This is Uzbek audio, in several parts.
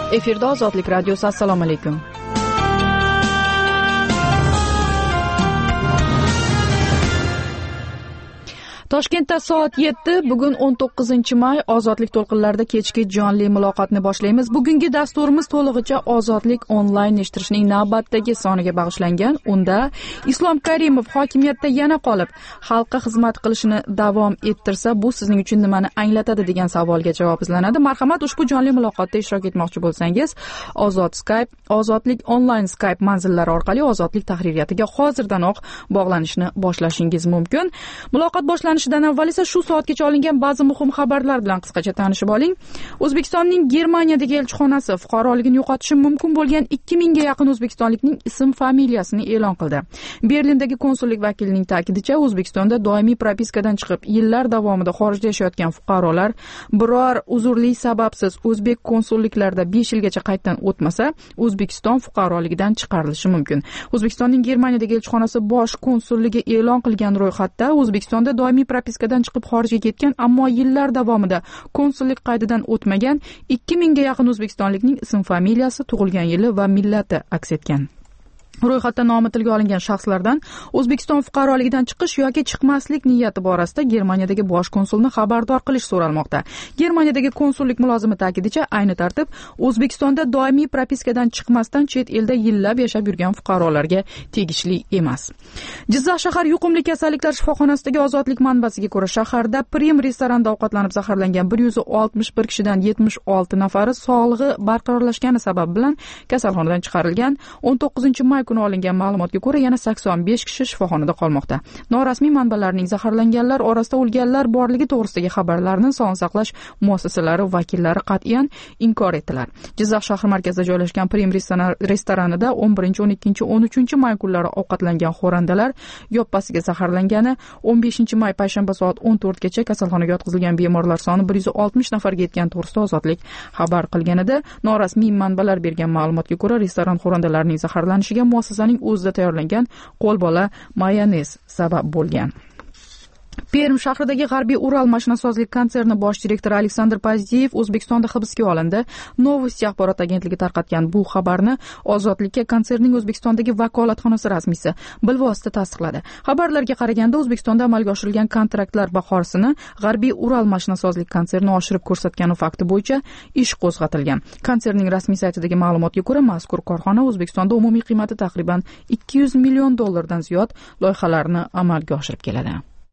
Efirda Ozodlik radiosi. Assalomu alaykum. Toshkentda soat 7, bugun 19-may, Ozodlik to'lqinlarida kechki jonli muloqotni boshlaymiz. Bugungi dasturimiz to'lig'icha Ozodlik onlayn eshittirishning navbatdagi soniga bag'ishlangan. Unda Islom Karimov hokimiyatda yana qolib, xalqqa xizmat qilishini davom ettirsa, bu sizning uchun nimani anglatadi degan savolga javob izlanadi. Marhamat, ushbu jonli muloqotda ishtirok etmoqchi bo'lsangiz, Ozodlik onlayn Skype manzillari orqali Ozodlik tahririyatiga hozirdanoq bog'lanishni boshlashingiz mumkin. Muloqot boshlanishdan avval esa shu soatgacha olingan ba'zi muhim xabarlar bilan qisqacha tanishib oling. O'zbekistonning Germaniyadagi elchixonasi fuqaroligini yo'qotishi mumkin bo'lgan 2000 ga yaqin o'zbekistonlikning ism-familiyasini e'lon qildi. Berlindagi konsullik vakilining ta'kidicha, O'zbekistonda doimiy propiskadan chiqib, yillar davomida xorijda yashayotgan fuqarolar biror uzrli sababsiz o'zbek konsulliklarida 5 yilgacha qaytdan o'tmasa, O'zbekiston fuqaroligidan chiqarilishi mumkin. O'zbekistonning Germaniyadagi elchixonasi bosh konsulligi e'lon qilgan ro'yxatda O'zbekistonda doimiy propiskadan chiqib xorijga ketgan, ammo yillar davomida konsullik qaydidan o'tmagan 2000 ga yaqin o'zbekistonlikning ism-familiyasi, tug'ilgan yili va millati aks etgan. Ro'yxatda nomi tilga olingan shaxslardan O'zbekiston fuqaroligidan chiqish yoki chiqmaslik niyati borasida Germaniyadagi bosh konsulni xabardor qilish so'ralmoqda. Germaniyadagi konsullik mulozimi ta'kidicha, ayni tartib O'zbekistonda doimiy propiskadan chiqmasdan chet elda yillab yashab yurgan fuqarolarga tegishli emas. Jizzax shahar yuqumli kasalliklar shifoxonasidagi Ozodlik manbasiga ko'ra, shaharda Prim restoranda ovqatlanib zaharlangan 161 kishidan 76 nafari sog'lig'i barqarorlashgani sabab bilan kasalxonadan chiqarilgan. 19-may kuni olingan ma'lumotga ko'ra, yana 85 kishi shifoxonada qolmoqda. Norasmiy manbalarning zaharlanganlar orasida o'lganlar borligi to'g'risidagi xabarlarni sog'liqni saqlash muassasalari vakillari qat'iyan inkor etdilar. Jizzax shahar markazida joylashgan Prim restoranida 11, 12, 13 may kunlari ovqatlangan xo'randalar yoppasiga zaharlangani, 15 may payshanba soat 14 gacha kasalxonaga yotqizilgan bemorlar soni 160 nafarga yetgan to'g'risida Ozodlik xabar qilgan edi. Norasmiy manbalar bergan ma'lumotga ko'ra, restoran xo'randalarining zaharlanishiga muassasaning o'zida tayyorlangan qo'lbola mayonez sabab bo'lgan. Perm shahridagi G'arbiy Ural mashinasozlik konserni bosh direktori Aleksandr Pozdiyev O'zbekistonda hibsga olindi. Novosti axborot agentligi tarqatgan bu xabarni Ozodlikka konserning O'zbekistondagi vakolatxonasi rasmiysi bilvosita tasdiqladi. Xabarlarga qaraganda, O'zbekistonda amalga oshirilgan kontraktlar bahosini G'arbiy Ural mashinasozlik konserni oshirib ko'rsatgani fakti bo'yicha ish qo'zg'atilgan. Konserning rasmiy saytidagi ma'lumotga ko'ra, mazkur korxona O'zbekistonda umumiy qiymati taxriban 200 million dollardan ziyod loyihalarni amalga oshirib keladi.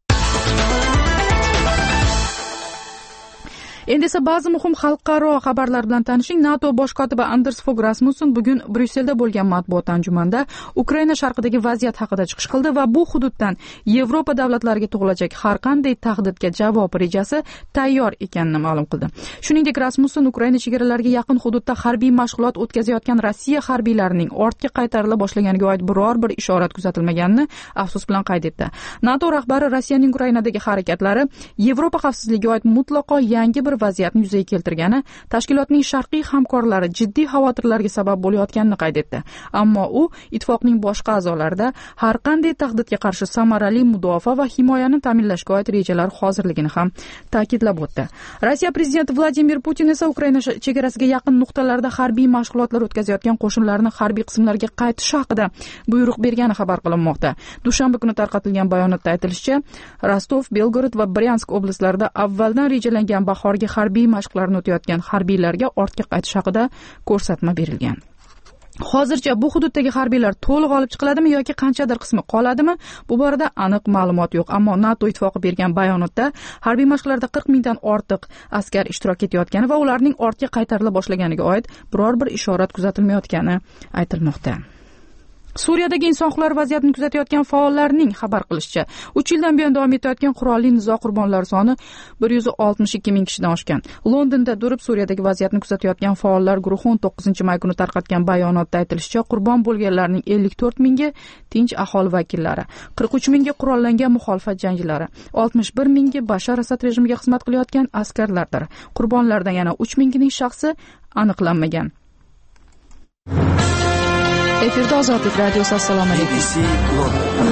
Endi esa ba'zi muhim xalqaro xabarlar bilan tanishing. NATO bosh kotibi Anders Fogh Rasmussen bugun Bryusselda bo'lgan matbuot anjumanida Ukraina sharqidagi vaziyat haqida chiqish qildi va bu hududdan Yevropa davlatlariga tug'ilajak har qanday tahdidga javob rejasi tayyor ekanini ma'lum qildi. Shuningdek, Rasmussen Ukraina chegaralariga yaqin hududda harbiy mashg'ulot o'tkazayotgan Rossiya harbiylarining ortga qaytarila boshlaganiga oid biror bir ishorat kuzatilmaganini afsus bilan qayd etdi. NATO rahbari Rossiyaning Ukrainadagi harakatlari Yevropa xavfsizligiga oid mutlaqo yangi bir vaziyatni yuzaga keltirgani, tashkilotning sharqiy hamkorlari jiddiy xavotirlarga sabab bo'layotganini qayd etdi. Ammo u ittifoqning boshqa a'zolarida har qanday tahdidga qarshi samarali mudofaa va himoyani ta'minlashga oid rejalar hozirligini ham ta'kidlab o'tdi. Rossiya prezidenti Vladimir Putin esa Ukraina chegarasiga yaqin nuqtalarda harbiy mashg'ulotlar o'tkazayotgan qo'shinlarni harbiy qismlarga qaytishi haqida buyruq bergani xabar qilinmoqda. Dushanba kuni tarqatilgan bayonotda aytilishicha, Rostov, Belgorod va Bryansk oblastlarida avvaldan rejalangan bahorga harbiy mashqlarni o'tayotgan harbiylarga ortga qaytish haqida ko'rsatma berilgan. Hozircha bu hududdagi harbiylar to'liq olib chiqiladimi yoki qanchadir qismi qoladimi? Bu borada aniq ma'lumot yo'q, ammo NATO ittifoqi bergan bayonotda harbiy mashqlarda 40 mingdan ortiq askar ishtirok etayotgani va ularning ortga qaytarila boshlaganiga oid biror bir ishorat kuzatilmayotgani aytilmoqda. Suriyadagi inson huquqlari vaziyatini kuzatayotgan faollarning xabar qilishicha, 3 yildan buyon davom etayotgan qurolli nizo qurbonlari soni 162 ming kishidan oshgan. Londonda turib Suriyadagi vaziyatni kuzatayotgan faollar guruhi 19-may kuni tarqatgan bayonotda aytilishicha, qurbon bo'lganlarning 54 mingi tinch aholi vakillari, 43 mingi qurollangan muxolifat jangarilari, 61 mingi Bashar Asad rejimiga xizmat qilayotgan askarlardir. Qurbonlardan yana 3 mingining shaxsi aniqlanmagan. Efirda Ozodlik radiosi. Assalomu alaykum.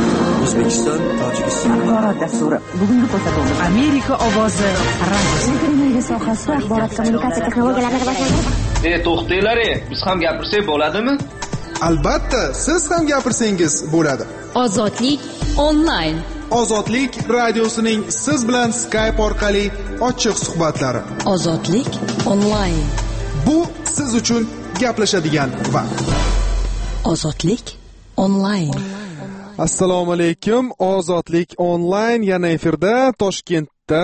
O'zbekiston, Tojikiston. Axborot dasturi. Bugungi ko'rsatuvimiz Amerika ovozi radio. Televiziya sohasida axborot kommunikatsiya texnologiyalarini rivojlantirish. To'xtanglar, biz ham gapirsak bo'ladimi? Albatta, siz ham gapirsangiz bo'ladi. Ozodlik onlayn. Ozodlik radiosining siz bilan Skype orqali ochiq suhbatlari. Ozodlik onlayn. Bu siz uchun gaplashadigan vaqt. Ozodlik onlayn. Assalomu alaykum. Ozodlik onlayn yana efirda Toshkentda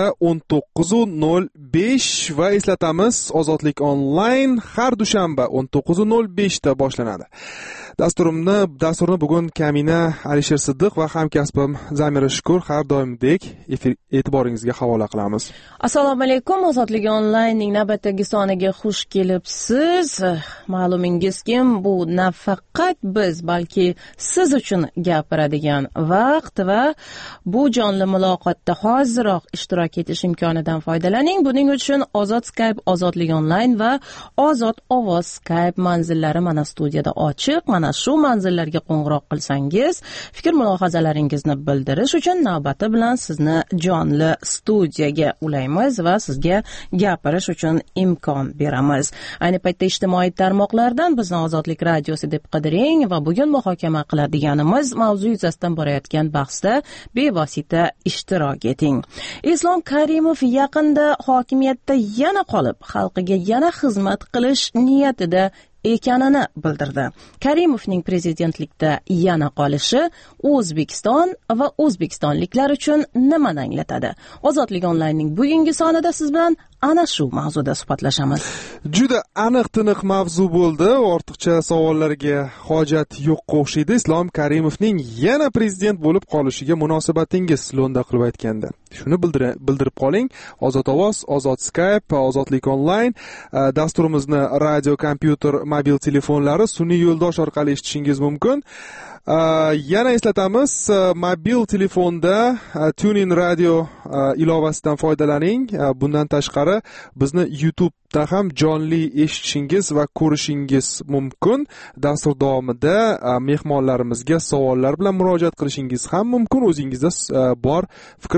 19:05 va eslatamiz, Ozodlik onlayn har dushanba 19:05 da boshlanadi. Dasturni bugun Kamina Alisher Siddiq va hamkasbim Zamira Shukur har doimdek e'tiboringizga havola qilamiz. Assalomu alaykum. Ozodlik onlaynning navbatdagi soniga xush kelibsiz. Ma'lumingizki, bu nafaqat biz, balki siz uchun gapiradigan vaqt va bu jonli muloqotda hoziroq ishtirok etish imkonidan foydalaning. Buning uchun Ozod Skype, Ozodlik onlayn va Ozod ovoz Skype manzillari mana studiyada ochiq. Mana shu manzillarga qo'ng'iroq qilsangiz, fikr mulohazalaringizni bildirish uchun navbati bilan sizni jonli studiyaga ulaymiz va sizga gapirish uchun imkon beramiz. Ayni paytda ijtimoiy tarmoqlardan bizni Ozodlik radiosi deb qidiring va bugun muhokama qiladiganimiz mavzu yuzasidan borayotgan bahsda bevosita ishtirok eting. Islom Karimov yaqinda hokimiyatda yana qolib, xalqiga yana xizmat qilish niyatida ekanini bildirdi. Karimovning prezidentlikda yana qolishi O'zbekiston va o'zbekistonliklar uchun nimani anglatadi? Ozodlik onlaynning bugungi sonida siz bilan ana shu mavzuda suhbatlashamiz. Juda aniq-tiniq mavzu bo'ldi. Ortiqcha savollarga hojat yo'qqa o'xshaydi. Islom Karimovning yana prezident bo'lib qolishiga munosabatingiz lo'nda qilib aytganda. Shuni bildirib qoling. Ozod ovoz, Ozod Skype, Ozodlik onlayn dasturimizni radio, kompyuter, mobil telefonlari, sun'iy yo'ldosh orqali eshitishingiz mumkin. Yana eslatamiz, mobil telefonda TuneIn radio ilovasidan foydalaning. Bundan tashqari bizni YouTube'da ham jonli eshitishingiz va ko'rishingiz mumkin. Dastur davomida mehmonlarimizga savollar bilan murojaat qilishingiz ham mumkin. O'zingizda bor fikr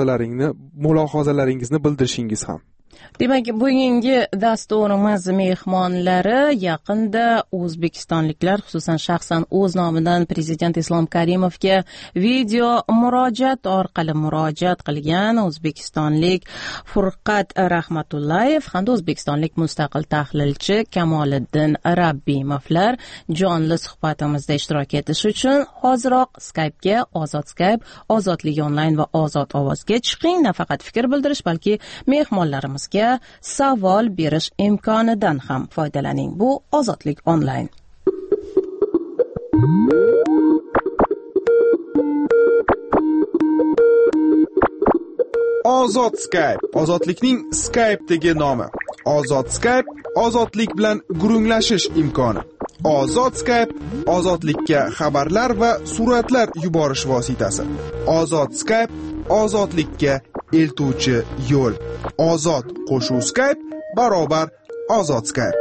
mulohazalaringizni bildirishingiz ham. Demak, bugungi dasturimiz mehmonlari yaqinda o'zbekistonliklar, xususan shaxsan o'z nomidan prezident Islom Karimovga video murojaat orqali murojaat qilgan o'zbekistonlik Furqat Rahmatullayev hamda o'zbekistonlik mustaqil tahlilchi Kamoliddin Rabbimovlar jonli suhbatimizda ishtirok etish uchun hoziroq Skype'ga, Ozod Skype, Ozodlik onlayn va Ozod ovozga chiqing. Nafaqat fikr bildirish, balki mehmonlarimizga savol berish imkonidan ham foydalaning. Bu Ozodlik onlayn. Ozod Skype, ozodlikning Skype'dagi nomi. Ozod Skype, ozodlik bilan gurunglashish imkoni. Ozod Skype, ozodlikka xabarlar va suratlar yuborish vositasi. Ozod Skype, ozodlikka eltuvchi yo'l. Ozod qo'shuv Skype barobar Ozod Skype.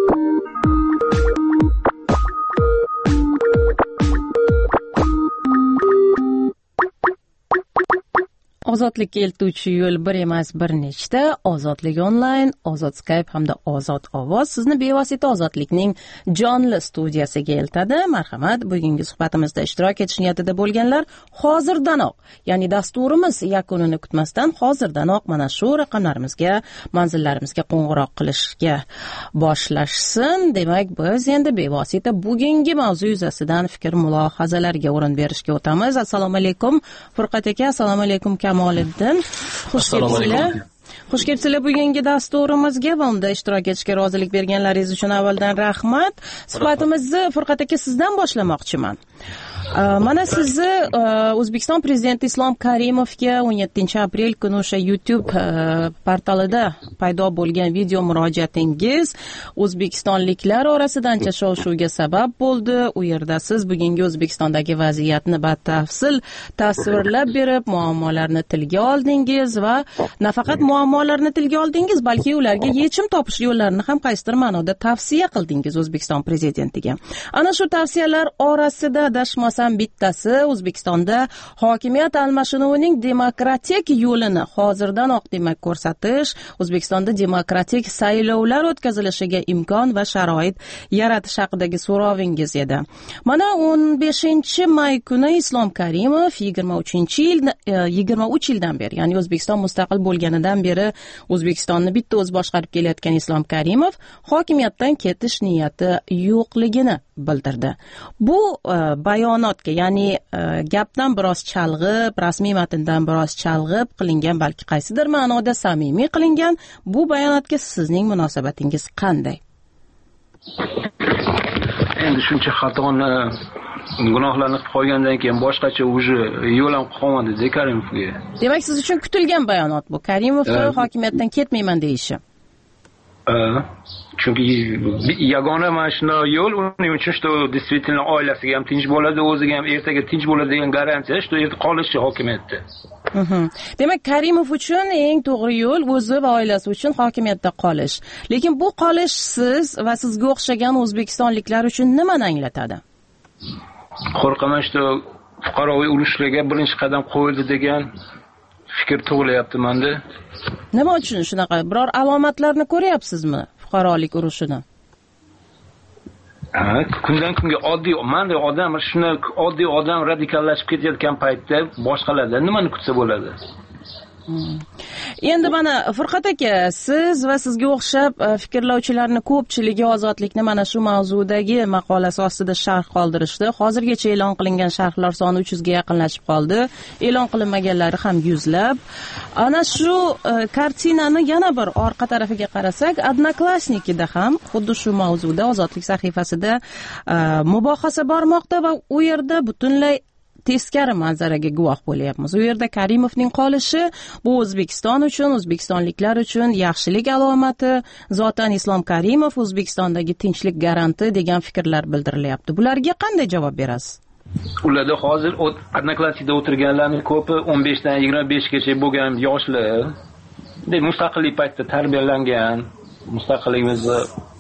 Ozodlikka eltuvchi yo'l bir emas, bir nechta. Ozodlik onlayn, Ozod Skype hamda Ozod ovoz sizni bevosita ozodlikning jonli studiyasiga eltadi. Marhamat, bugungi suhbatimizda ishtirok etish niyatida bo'lganlar hozirdanoq, ya'ni dasturimiz yakunini kutmasdan hozirdanoq mana shu raqamlarimizga, manzillarimizga qo'ng'iroq qilishga boshlashsin. Demak, biz endi bevosita bugungi mavzu yuzasidan fikr mulohazalarga o'rin berishga o'tamiz. Assalomu alaykum Furqat aka, assalomu alaykum Kamoliddin. Xush kelibsizlar. Xush kelibsizlar bugungi dasturimizga va unda ishtirok etishga rozilik berganlaringiz uchun avvaldan rahmat. Suhbatimizni Furqat aka sizdan boshlamoqchiman. Mana sizni O'zbekiston prezidenti Islom Karimovga 17-aprel kuni o'sha YouTube portalida paydo bo'lgan video murojaatingiz o'zbekistonliklar orasida ancha shov-shuvga sabab bo'ldi. U yerda siz bugungi O'zbekistondagi vaziyatni batafsil tasvirlab berib, muammolarni tilga oldingiz va nafaqat muammolarni tilga oldingiz, balki ularga yechim topish yo'llarini ham qaysidir ma'noda tavsiya qildingiz O'zbekiston prezidentiga. Ana shu tavsiyalar orasida adashmasam ham bittasi O'zbekistonda hokimiyat almashinuvining demokratik yo'lini hozirdanoq demak ko'rsatish, O'zbekistonda demokratik saylovlar o'tkazilishiga imkon va sharoit yaratish haqidagi so'rovingiz edi. Mana 15-may kuni Islom Karimov 23 yildan beri, ya'ni O'zbekiston mustaqil bo'lganidan beri O'zbekistonni bitta o'zi boshqarib kelayotgan Islom Karimov hokimiyatdan ketish niyati yo'qligini bildirdi. Bu bayonotga, ya'ni gapdan biroz chalg'ib, rasmiy matndan biroz chalg'ib qilingan, balki qaysidir ma'noda samimiy qilingan bu bayonotga sizning munosabatingiz qanday? Endi shuncha xatoni, gunohlarni qilib qolgandan keyin boshqacha уже yo'l ham qolmadi Karimovga. Demak, siz uchun kutilgan bayonot bu. Karimovni hokimiyatdan ketmayman deyishi. Chunki yagona mana shunday yo'l uning uchun что действительно oilasiga ham tinch bo'ladi, o'ziga ham ertaga tinch bo'ladi degan garantiya, что erta qolishi hokimiyatda. Demak, Karimov uchun eng to'g'ri yo'l o'zi va oilasi uchun hokimiyatda qolish. Lekin bu qolish siz va sizga o'xshagan o'zbekistonliklar uchun nimani anglatadi? Qo'rqaman, что fuqaroviy urushlarga birinchi qadam qo'yildi degan fikr tug'ilyapti menda. Nima uchun shunaqa? Biror alomatlarni ko'ryapsizmi fuqarolik urushini? Kundan kunga manda odam, shuni oddiy odam radikallashib ketayotgan paytda boshqalardan nimani kutsa bo'ladi? Endi mana Furqat aka, siz va sizga o'xshab fikrlovchilarning ko'pchiligi ozodlikni mana shu mavzudagi maqolasi ostida sharh qoldirishdi. Hozirgacha e'lon qilingan sharhlar soni 300 ga yaqinlashib qoldi. E'lon qilinmaganlari ham yuzlab. Ana shu kartinani yana bir orqa tarafiga qarasak, Odnoklassnikida ham xuddi shu mavzuda Ozodlik sahifasida mubohasa bormoqda va u yerda butunlay teskari manzaraga guvoh bo'lyapmiz. U yerda Karimovning qolishi bu O'zbekiston uchun, o'zbekistonliklar uchun yaxshilik alomati, zotan Islom Karimov O'zbekistondagi tinchlik garanti degan fikrlar bildirilyapti. Bularga qanday javob berasiz? Ularda hozir Odnoklassnikda o'tirganlarning ko'pi 15 dan 25 gacha bo'lgan yoshlar, mustaqillik paytida tarbiyalangan, mustaqilligimizni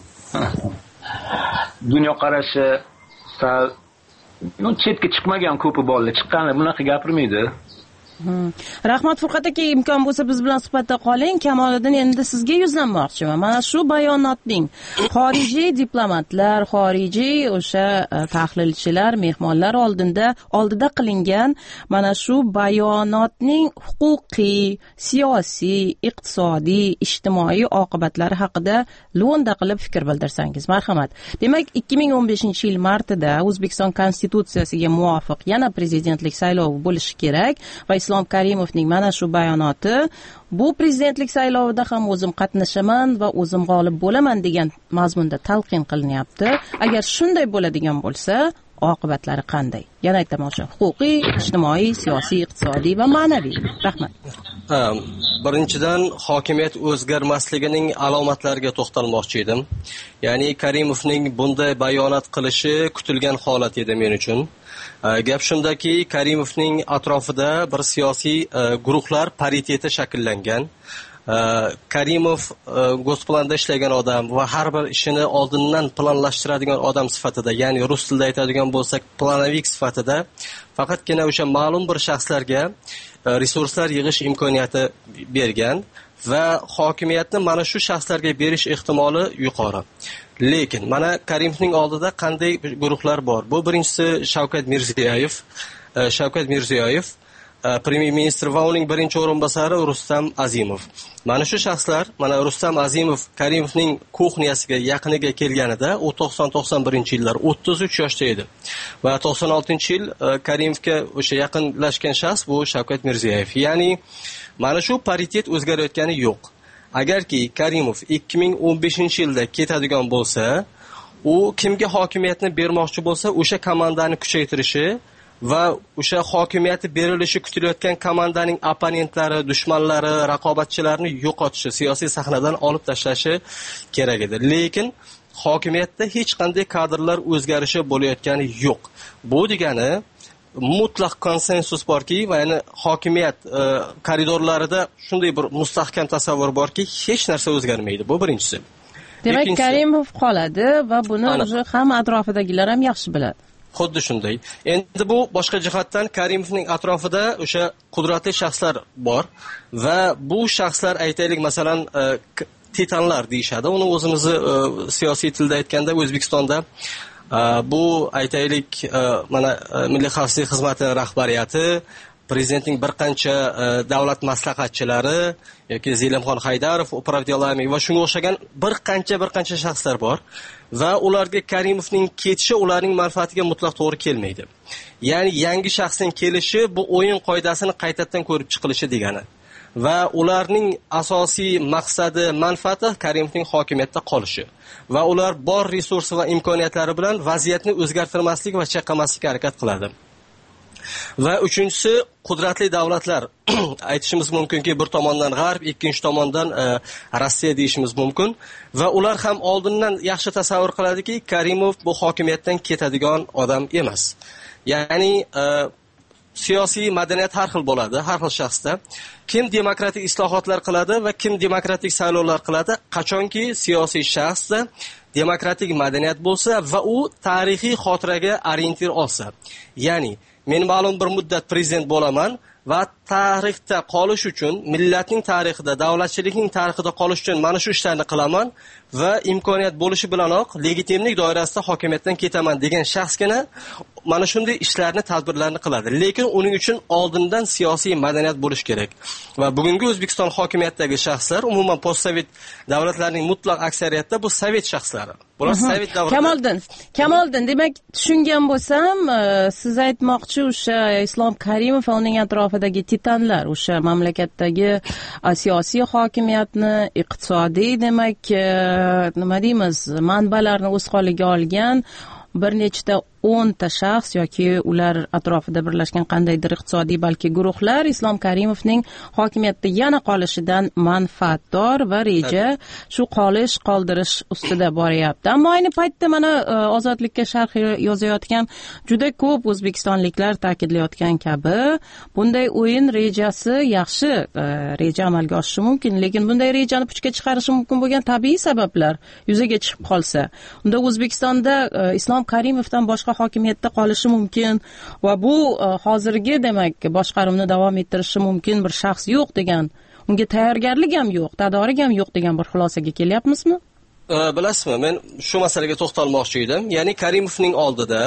dunyo qarashi sal chetga chiqmagan ko'pi bolalar, chiqqanlar bunaqa gapirmaydi. Rahmat Furqat aka, imkon bo'lsa biz bilan suhbatda qoling. Kamoliddin, endi sizga yuzlanmoqchiman. Mana shu bayonotning xorijiy diplomatlar, xorijiy o'sha tahlilchilar, mehmonlar oldida qilingan mana shu bayonotning huquqiy, siyosiy, iqtisodiy, ijtimoiy oqibatlari haqida lo'nda qilib fikr bildirsangiz, marhamat. Demak, 2015-yil martida O'zbekiston konstitutsiyasiga muvofiq yana prezidentlik saylovi bo'lishi kerak va Islom Karimovning mana shu bayonoti bu prezidentlik saylovida ham o'zim qatnashaman va o'zim g'olib bo'laman degan mazmunda talqin qilinyapti. Agar shunday bo'ladigan bo'lsa, oqibatlari qanday? Yana aytaman, o'sha huquqiy, ijtimoiy, siyosiy, iqtisodiy va ma'naviy. Rahmat. Birinchidan, hokimiyat o'zgarmasligining alomatlariga to'xtalmoqchi edim. Ya'ni Karimovning bunday bayonot qilishi kutilgan holat edi men uchun. Gap shundaki, Karimovning atrofida bir siyosiy guruhlar pariteti shakllangan. Karimov gosplanda ishlagan odam va har bir ishini oldindan planlashtiradigan odam sifatida, ya'ni rus tilida aytadigan bo'lsak, planovik sifatida faqatgina o'sha ma'lum bir shaxslarga resurslar yig'ish imkoniyati bergan va hokimiyatni mana shu shaxslarga berish ehtimoli yuqori. Lekin mana Karimovning oldida qanday guruhlar bor? Bu birinchisi Shavkat Mirziyoyev, Premier ministr va uning birinchi o'rinbosari Rustam Azimov. Mana shu shaxslar, mana Rustam Azimov Karimovning kuxniyasiga yaqiniga kelganida u 90-91-yillar 33 yoshda edi. Va 96-yil Karimovga o'sha yaqinlashgan shaxs bu Shavkat Mirziyoyev. Ya'ni mana shu paritet o'zgarayotgani yo'q. Agarki Karimov 2015-yilda ketadigan bo'lsa, u kimga hokimiyatni bermoqchi bo'lsa, o'sha komandani kuchaytirishi va o'sha hokimiyati berilishi kutilayotgan komandaning opponentlari, dushmanlari, raqobatchilarini yo'qotishi, siyosiy sahnadan olib tashlashi kerak edi. Lekin hokimiyatda hech qanday kadrlar o'zgarishi bo'layotgani yo'q. Bu degani mutlaq konsensus borki, ya'ni hokimiyat koridorlarida shunday bir mustahkam tasavvur borki, hech narsa o'zgarmaydi. Bu birinchisi. Demak, Karimov qoladi va buni o'zi ham atrofidagilar ham yaxshi biladi. xuddi shunday. Endi bu boshqa jihatdan Karimovning atrofida o'sha qudratli shaxslar bor va bu shaxslar aytaylik masalan titanlar deyishadi. Uni o'zimizni siyosiy tilda aytganda O'zbekistonda bu aytaylik mana Milliy xavfsizlik xizmati rahbariyati, prezidentning bir qancha davlat maslahatchilari yoki Zelimxon Haydarov, Upravdiyolami va shunga o'xshagan bir qancha shaxslar bor va ularga Karimovning ketishi ularning manfaatiga mutlaq to'g'ri kelmaydi. Ya'ni yangi shaxsning kelishi bu o'yin qoidasini qaytadan ko'rib chiqilishi degani. Va ularning asosiy maqsadi, manfaati Karimovning hokimiyatda qolishi va ular bor resursi va imkoniyatlari bilan vaziyatni o'zgartirmaslik va chayqamaslikka harakat qiladi. Va uchinchisi, qudratli davlatlar aytishimiz mumkinki, bir tomondan G'arb, ikkinchi tomondan Rossiya deyishimiz mumkin va ular ham oldindan yaxshi tasavvur qiladiki, Karimov bu hokimiyatdan ketadigan odam emas. Ya'ni siyosiy madaniyat har xil bo'ladi, har xil shaxsda. Kim demokratik islohotlar qiladi va kim demokratik saylovlar qiladi, qachonki siyosiy shaxsda demokratik madaniyat bo'lsa va u tarixiy xotiraga orientir olsa. Ya'ni men ma'lum bir muddat prezident bo'laman va tarixda qolish uchun, millatning tarixida, davlatchilikning tarixida qolish uchun mana shu ishlarni qilaman va imkoniyat bo'lishi bilanoq legitimlik doirasida hokimiyatdan ketaman degan shaxsgina mana shunday ishlarni, tadbirlarni qiladi. Lekin uning uchun oldindan siyosiy madaniyat bo'lish kerak. Va bugungi O'zbekiston hokimiyatidagi shaxslar umuman postsovet davlatlarning mutlaq aksariyatida bu sovet shaxslari. Bular sovet davrida. Kamoliddin, demak tushungan bo'lsam, siz aytmoqchi o'sha Islom Karimov va uning atrofidagi titanlar, o'sha mamlakatdagi siyosiy hokimiyatni, iqtisodiy, demak, nima deymiz, manbalarni o'z qo'liga olgan bir nechta 10 ta shaxs yoki ular atrofida birlashgan qandaydir iqtisodiy balki guruhlar Islom Karimovning hokimiyatda yana qolishidan manfaatdor va reja shu qoldirish ustida boryapti. Ammo ayni paytda mana Ozodlikka sharh yozayotgan juda ko'p o'zbekistonliklar ta'kidlayotgan kabi, bunday o'yin rejasi yaxshi reja amalga oshishi mumkin, lekin bunday rejani puchga chiqarishi mumkin bo'lgan tabiiy sabablar yuzaga chiqib qolsa, unda O'zbekistonda Islom Karimovdan boshqa hokimiyatda qolishi mumkin va bu hozirgi demak boshqaruvni davom ettirishi mumkin bir shaxs yo'q degan, unga tayyorgarlik ham yo'q, tadorik ham yo'q degan bir xulosaga kelyapmizmi? Bilasizmi, men shu masalaga to'xtalmoqchi edim. Ya'ni Karimovning oldida,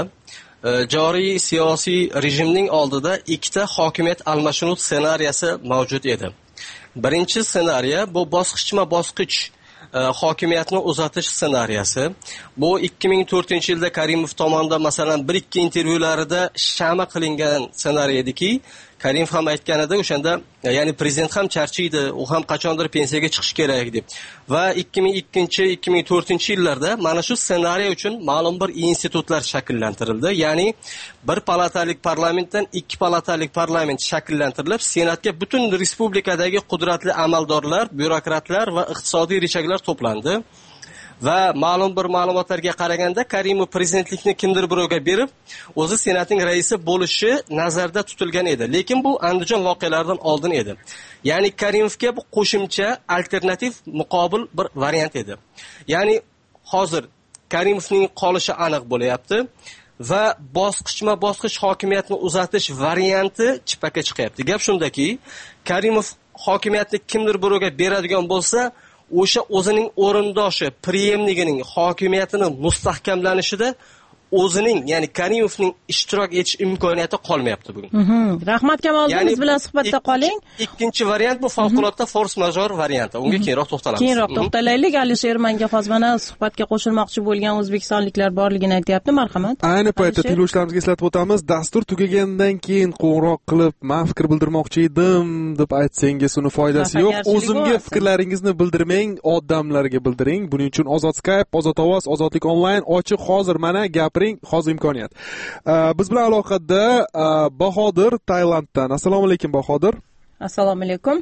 joriy siyosiy rejimning oldida ikkita hokimiyat almashinuv ssenariyasi mavjud edi. Birinchi ssenariy bu bosqichma-bosqich hokimiyatni uzatish ssenariyasi. Bu 2004-yilda Karimov tomonidan masalan 1-2 intervyularida shama qilingan ssenariy ediki, Karimov ham aytganida o'shanda, ya'ni prezident ham charchiydi, u ham qachondir pensiyaga chiqish kerak deb. Va 2002-2004-yillarda mana shu ssenariy uchun ma'lum bir institutlar shakllantirildi. Ya'ni bir palatalik parlamentdan 2 palatalik parlament shakllantirilib, senatga butun respublikadagi qudratli amaldorlar, byurokratlar va iqtisodiy rechaklar to'plandi. Va ma'lum bir ma'lumotlarga qaraganda Karimov prezidentlikni kimdir birovga berib, o'zi senatning raisi bo'lishi nazarda tutilgan edi. Lekin bu Andijon voqealaridan oldin edi. Ya'ni Karimovga bu qo'shimcha alternativ muqobil bir variant edi. Ya'ni hozir Karimovning qolishi aniq bo'layapti va bosqichma-bosqich hokimiyatni uzatish varianti chippakka chiqyapti. Gap shundaki, Karimov hokimiyatni kimdir birovga beradigan bo'lsa, o'sha o'zining o'rindoshi preemnigining hokimiyatini mustahkamlanishida o'zining, ya'ni Karimovning ishtirok etish imkoniyati qolmayapti bugun. Rahmat Kamoliddin, biz bilan suhbatda qoling. Ikkinchi variant bu favqulodda force majeure varianti. Unga keyinroq to'xtalamiz. Keyinroq to'xtalaylik. Alisher Mangafoz mana suhbatga qo'shilmoqchi bo'lgan o'zbekistonliklar borligini aytayapti. Marhamat. Ayni paytda tinglovchilarimizga eslatib o'tamiz. Dastur tugagandan keyin qo'ng'iroq qilib, "Men fikr bildirmoqchi edim" deb aytsangiz uni foydasi yo'q. O'zimga fikrlaringizni bildirmang, odamlarga bildiring. Buning uchun Ozod Skype, Ozod Ovoz, Ozodlik onlayn ochiq hozir mana gapiring. Hozir imkoniyat. Biz bilan aloqada Bahodir Tailanddan. Assalomu alaykum Bahodir. Assalomu alaykum.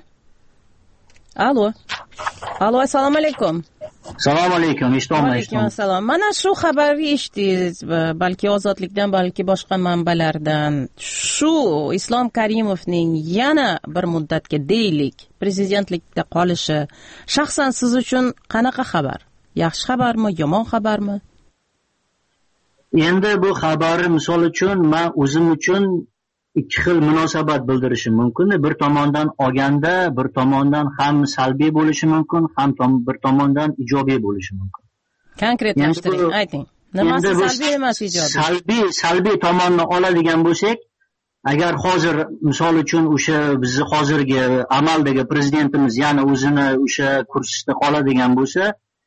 Alo, assalomu alaykum. Assalomu alaykum. Alaykum assalom. Mana shu xabarni eshitdingiz, balki Ozodlikdan, balki boshqa manbalardan. Shu Islom Karimovning yana bir muddatga deylik prezidentlikda qolishi shaxsan siz uchun qanaqa xabar? Yaxshi xabarmi, yomon xabarmi? Endi bu xabarni misol uchun men o'zim uchun ikki xil munosabat bildirishim mumkin. Bir tomondan olganda, bir tomondan ham salbiy bo'lishi mumkin, ham bir tomondan ijobiy bo'lishi mumkin. Konkretlashtiring, ayting. Nimasi salbiy emas ijobiy? Salbiy tomonni oladigan bo'lsak, agar hozir misol uchun o'sha bizni hozirgi amaldagi prezidentimiz yana o'zini o'sha kursida qoladigan bo'lsa,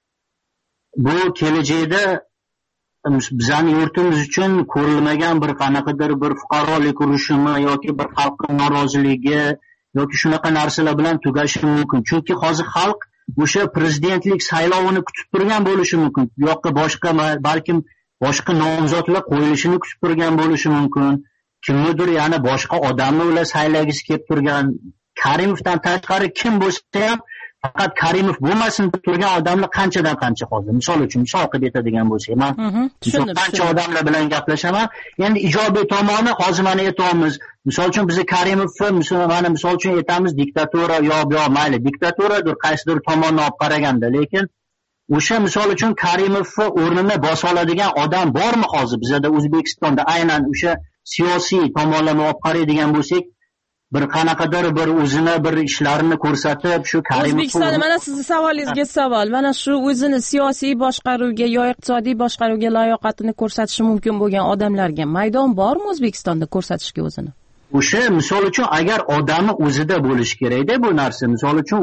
bu kelajakda bizning yurtimiz uchun ko'rilmagan bir qanaqadir bir fuqarolik urushimi yoki bir xalqning noroziligi yoki shunaqa narsalar bilan tugashi mumkin. Chunki hozir xalq o'sha prezidentlik saylovini kutib turgan bo'lishi mumkin. Yoki balkim boshqa nomzodlar qo'yilishini kutib turgan bo'lishi mumkin. Kimnidir yana boshqa odamni ular saylagisi kelib turgan. Karimovdan tashqari kim bo'lsa ham faqat Karimov bo'lmasin deb turgan odamlar qanchadan qancha hozir. Misol uchun misol qilib aytadigan bo'lsak, men qancha odamlar bilan gaplashaman. Endi ijobiy tomoni hozir mana aytamiz. Misol uchun biz Karimovni mana misol uchun aytamiz diktatura yo mayli diktaturadir qaysidir tomonni olib qaraganda, lekin o'sha misol uchun Karimovni o'rnini bosa oladigan odam bormi hozir bizda O'zbekistonda aynan o'sha siyosiy tomonlarni olib qaraydigan bo'lsak, bir qanaqadir bir o'zini bir ishlarini ko'rsatib shu Karimov O'zbekistonda mana sizning savolingizga savol, mana shu o'zini siyosiy boshqaruvga yo iqtisodiy boshqaruvga layoqatini ko'rsatishi mumkin bo'lgan odamlarga maydon bormi O'zbekistonda ko'rsatishga o'zini? O'sha misol uchun agar odamni o'zida bo'lishi kerak-da bu narsa. Misol uchun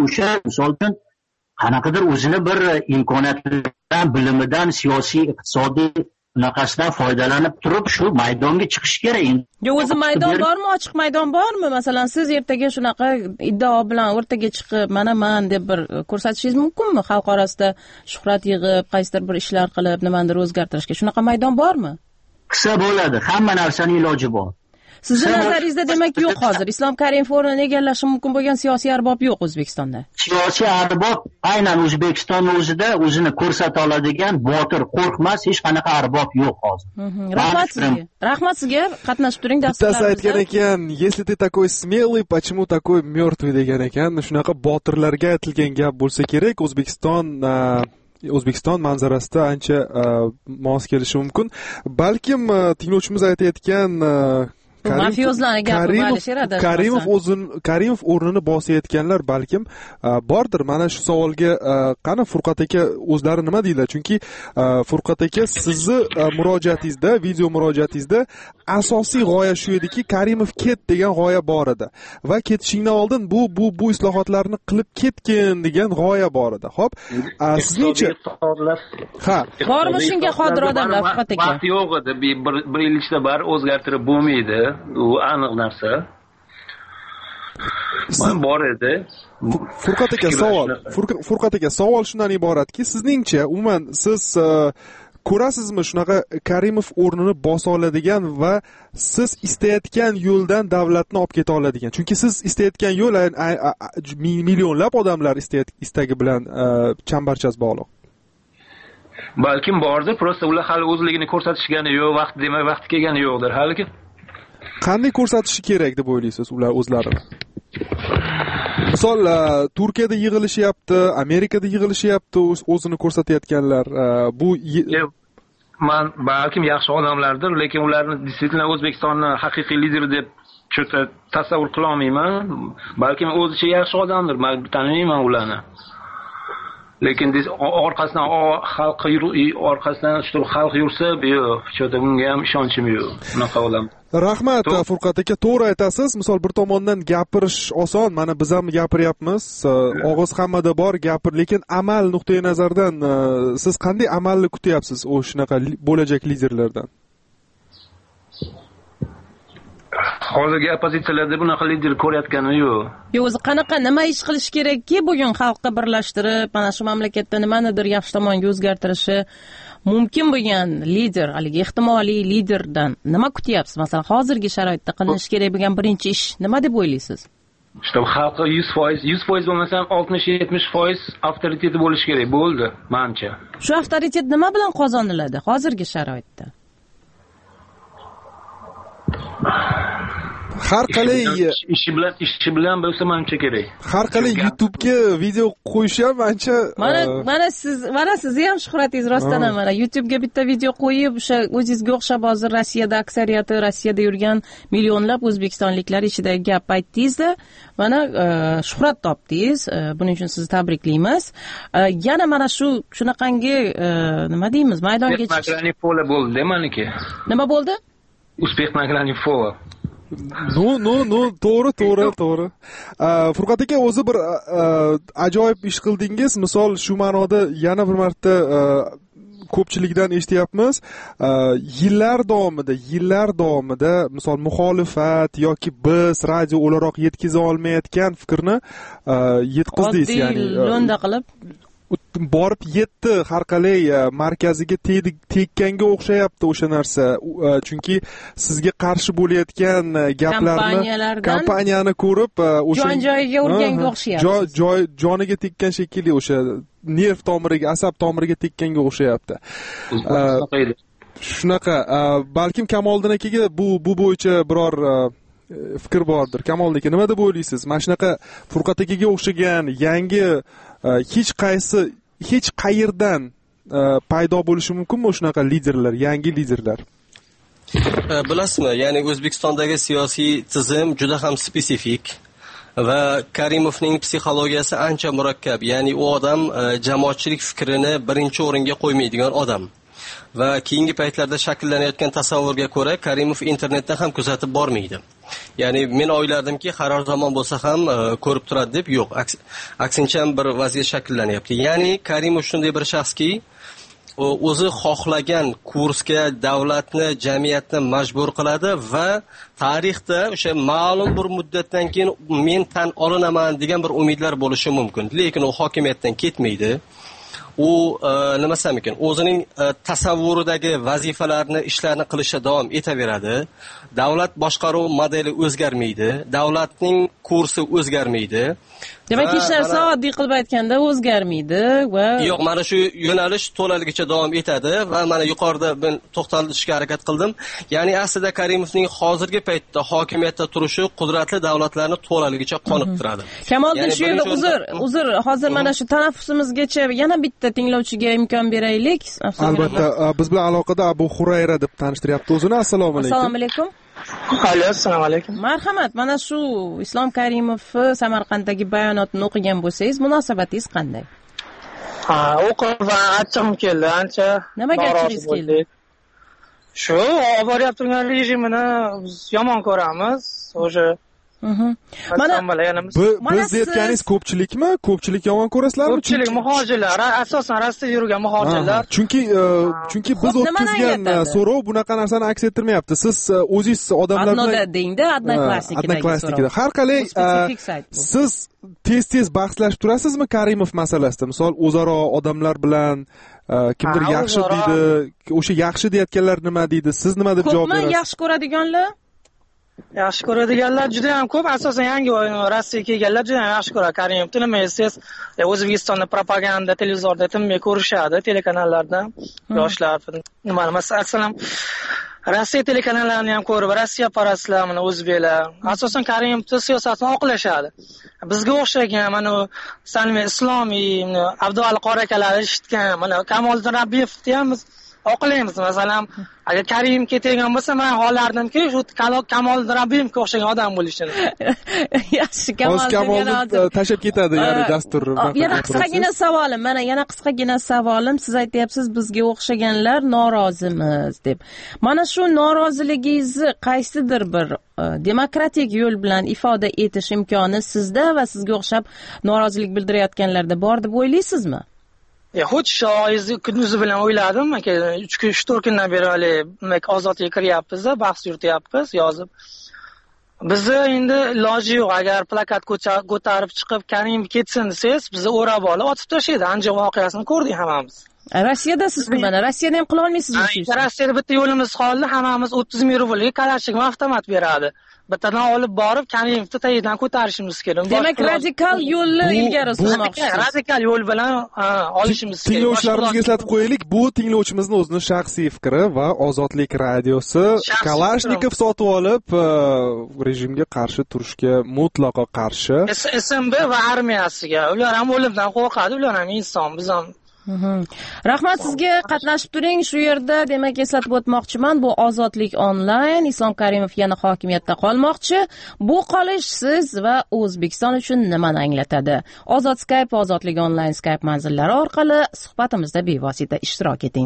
qanaqadir o'zini bir imkoniyatlaridan, bilimidan, siyosiy, iqtisodiy bunaqasidan foydalanib turib shu maydonga chiqish kerak. Yo, o'zi maydon bormi, ochiq maydon bormi? Masalan, siz ertaga shunaqa iddao bilan o'rtaga chiqib, mana men deb bir ko'rsatishingiz mumkinmi? Xalq orasida shuhrat yig'ib, qaysidir bir ishlar qilib, nimadir o'zgartirishga shunaqa maydon bormi? Qilsa bo'ladi, hamma narsaning iloji bor. Sizning nazaringizda demak yo'q hozir. Islom Karimov o'rnini egallashi mumkin bo'lgan siyosiy arbob yo'q O'zbekistonda. Siyosiy arbob aynan O'zbekistonning o'zida o'zini ko'rsata oladigan botir, qo'rqmas hech qanaqa arbob yo'q hozir. Rahmat sizga. Rahmat sizga, qatnashib turing darslarga. Bittasi aytgan ekan, "Если ты такой смелый, почему такой мертвый" degan ekan. Shunaqa botirlarga aytilgan gap bo'lsa kerak. O'zbekiston manzarasida ancha mos kelishi mumkin. Balkim tinglovchimiz aytayotgan mafiyozlarni Karimov o'rnini bosayotganlar balkim bordir. Mana shu savolga qani Furqat aka o'zlari nima deydilar? Chunki Furqat aka sizni murojaatingizda, video murojaatingizda asosiy g'oya shu ediki, Karimov ket degan g'oya bor edi va ketishingdan oldin bu islohotlarni qilib ketgin degan g'oya bor edi. Xo'p, sizningcha bormi shunga qodir odamlar Furqat aka? Vaqt yo'q edi. Bir yil ichida bari o'zgartirib bo'lmaydi. U aniq narsa. Bor edi. Furqat aka savol shundan iboratki, sizningcha umuman siz ko'rasizmi shunaqa Karimov o'rnini bosa oladigan va siz istayotgan yo'ldan davlatni olib keta oladigan? Chunki siz istayotgan yo'l millionlab odamlar istagi bilan chambarchas bog'liq. Balkim bordir, prosta ular hali o'zligini ko'rsatishgani yo'q, vaqti kelgani yo'qdir hali. Qanday ko'rsatishi kerak deb o'ylaysiz ular o'zlarini? Misol, Turkiyada yig'ilishyapti, Amerikada yig'ilishyapti, o'zini ko'rsatayotganlar. Bu balkim yaxshi odamlardir, lekin ularni действительно O'zbekistonning haqiqiy lideri deb cho'ta tasavvur qila olmayman. Balkim o'zicha yaxshi odamdir, men taniyman ularni. Lekin orqasidan xalq yursa, yo'q, cho'ta bunga ham ishonchim yo'q. Bunaqa odam. Rahmat, Furqat aka, to'g'ri aytasiz. Misol bir tomondan gapirish oson, mana biz ham gapiryapmiz, og'iz hammada bor gapir, lekin amal nuqtai nazaridan siz qanday amalni kutyapsiz o'shunaqa bo'lajak liderlardan? Hozirgi opozitsiyalarda bunaqa lider ko'rayotganim yo'q. O'zi qanaqa nima ish qilish kerakki, bugun xalqni birlashtirib, mana shu mamlakatda nimanidir yaxshi tomonga o'zgartirishi mumkin bo'lgan lider, haligi ehtimoliy liderdan nima kutyapsiz? Masalan, hozirgi sharoitda qilinishi kerak bo'lgan birinchi ish nima deb o'ylaysiz? Xalqqa 100% bo'lmasa ham 60-70% avtoriteti bo'lishi kerak bo'ldi, menimcha. Shu avtoritet nima bilan qozoniladi hozirgi sharoitda? har qalay ishi bilan bo'lsa menimcha kerak. Har qalay YouTube'ga video qo'yish ham ancha mana sizni ham shuhratingiz rostdan ham mana YouTube'ga bitta video qo'yib, o'sha o'zingizga o'xshab hozir Rossiyada aksariyati Rossiyada yurgan millionlab o'zbekistonliklar ichidagi gap aytdingiz-da, mana shuhrat topdingiz. Buning uchun sizni tabriklaymiz. Yana mana shunaqangi nima deymiz, maydonga chiqish bo'ldi meniki. Nima bo'ldi? Успех на грани фола. To'g'ri. Furqat aka, o'zi bir ajoyib ish qildingiz. Misol shu ma'noda yana bir marta ko'pchilikdan eshityapmiz. Yillar davomida misol muxolifat yoki biz radio o'laroq yetkiza olmayotgan fikrni yetkazdingiz, ya'ni lo'nda qilib borib yetdi, har qalay markaziga tekkanga o'xshayapti o'sha narsa. Chunki sizga qarshi bo'layotgan gaplarni, kompaniyani ko'rib o'sha joyiga urganga o'xshayapti. Joniga tekkan shekilli, o'sha nerv tomiriga, asab tomiriga tekkanga o'xshayapti. Shunaqa, balkim Kamoliddin akaga bu bo'yicha biror fikr bordir. Kamoliddin aka, nima deb o'ylaysiz? Mana shunaqa Furqat akaga o'xshagan yangi hech qayerdan paydo bo'lishi mumkinmi shunaqa liderlar, yangi liderlar? Bilasizmi, ya'ni O'zbekistondagi siyosiy tizim juda ham spesifik va Karimovning psixologiyasi ancha murakkab. Ya'ni u odam jamoatchilik fikrini birinchi o'ringa qo'ymaydigan odam. Va keyingi paytlarda shakllanayotgan tasavvurga ko'ra Karimov internetdan ham kuzatib bormaydi. Ya'ni men o'ylardimki, qaror zamon bo'lsa ham ko'rib turadi deb, yo'q, aksincha ham bir vaziyat shakllanyapti. Ya'ni Karimov shunday bir shaxski, o'zi xohlagan kursga davlatni, jamiyatni majbur qiladi va tarixda o'sha ma'lum bir muddatdan keyin men tan olinaman degan bir umidlar bo'lishi mumkin. Lekin u hokimiyatdan ketmaydi. U nima desam ekan, o'zining tasavvuridagi vazifalarni, ishlarni qilishda davom etaveradi. Davlat boshqaruv modeli o'zgarmaydi, davlatning kursi o'zgarmaydi. Demak, ishlar oddiy qilib aytganda o'zgarmaydi va yo'q, mana shu yo'nalish to'laligicha davom etadi va mana yuqorida men to'xtalishga harakat qildim. Ya'ni aslida Karimovning hozirgi paytda hokimiyatda turishi qudratli davlatlarni to'laligicha qoniqtiradi. Kamoliddin, shu yerda uzr, hozir mana shu tanaffusimizgacha yana bitta tinglovchiga imkon beraylik. Albatta, biz bilan aloqada Abu Hurayra deb tanishtiryapti o'zini. Assalomu alaykum. Assalomu alaykum. Assalomu alaykum. Marhamat, mana shu Islom Karimov Samarqanddagi bayonotni o'qigan bo'lsangiz, munosabatingiz qanday? O'qib va achchig'im keldi, ancha. Nimaga achingiz keldi? Shu olib borib turgan rejimini biz yomon ko'ramiz. O'sha Mana biz aytganingiz ko'pchilikmi? Ko'pchilik yomon ko'rasizlarmi? Ko'pchilik muhojirlar, asosan Rossiyada yurgan muhojirlar. Chunki biz o'tkazgan so'rov bunaqa narsani aks ettirmayapti. Siz o'zingiz odamlar bilan dengda Odnoklassnikida. Har qalay siz tez bahslashib turasizmi Karimov masalasida? Misol, o'zaro odamlar bilan kimdir yaxshi deydi, o'sha yaxshi deyotganlar nima deydi? Siz nima deb javob berasiz? Ko'pmi yaxshi ko'radiganlar? Yaxshi ko'radiganlar juda ham ko'p. Asosan yangi Rossiyaga kelganlar juda ham yaxshi ko'radi Karimovni. Nima desangiz, O'zbekistonda propaganda, televizorda tinmay ko'rishadi, telekanallarda yoshlar. Masalan, Rossiya telekanalarini ham ko'rib, Rossiya parastlar, mana o'zbeklar, asosan Karimovni siyosatini oqlashadi. Bizga o'xshagan mana Salmiy Islomiy, Abduvali qori akalar eshitgan, mana Kamoliddin Rabbiyevni ham biz oqlaymiz. Masalan, agar Karim ketgan bo'lsa, men xohlardimki, shu Kamoliddin Rabbiyevga o'xshagan odam bo'lishini. Yaxshi, Kamoliddin tashab ketadi, ya'ni dastur. Yana qisqagina savolim, siz aytyapsiz, bizga o'xshaganlar norozimiz deb. Mana shu noroziligingizni qaysidir bir demokratik yo'l bilan ifoda etish imkoni sizda va sizga o'xshab norozilik bildirayotganlarda bor deb o'ylaysizmi? Xuddi shu kunduzi bilan o'yladim. 3-4 kundan beri ozodlikka kiryapmiz, bahs yurityapmiz, yozib. Bizni endi iloji yo'q. Agar plakat ko'tarib chiqib Karim ketsin desangiz, bizni o'rab olib otib tashlaydi. Andijon voqeasini ko'rdik hammamiz. Rossiyada sizmi mana? Rossiyada ham qila olmaysizmi? Rossiyada bitta yo'limiz qoldi. Hammamiz 30 ming rublga kalashnik avtomat beradi. bittadan olib borib Karimovni tagidan ko'tarishimiz kerak. Demak, radikal yo'lni ilgari surmoqchisiz. Radikal yo'l bilan olishimiz kerak. Tinglovchilarimizga eslatib qo'yaylik, bu tinglovchimizning o'zining shaxsiy fikri va Ozodlik radiosi Kalashnikov sotib olib rejimga qarshi turishga mutlaqo qarshi. SMB va armiyasiga. Ular ham o'limdan qo'rqadi, ular ham inson, biz ham. Rahmat sizga, qatnashib turing. Shu yerda demak eslatib o'tmoqchiman, bu Ozodlik onlayn. Islom Karimov yana hokimiyatda qolmoqchi. Bu qolish siz va O'zbekiston uchun nimani anglatadi? Ozod Skype, Ozodlik onlayn Skype manzillari orqali suhbatimizda bevosita ishtirok eting.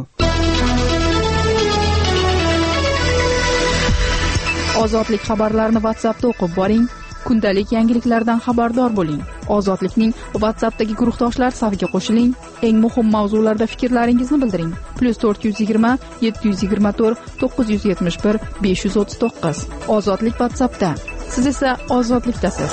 Ozodlik xabarlarini WhatsAppda o'qib boring. Kundalik yangiliklardan xabardor bo'ling. Ozodlikning WhatsAppdagi guruhdoshlar safiga qo'shiling. Eng muhim mavzularda fikrlaringizni bildiring. +420 724 971 539. Ozodlik WhatsAppda. Siz esa ozodlikdasiz.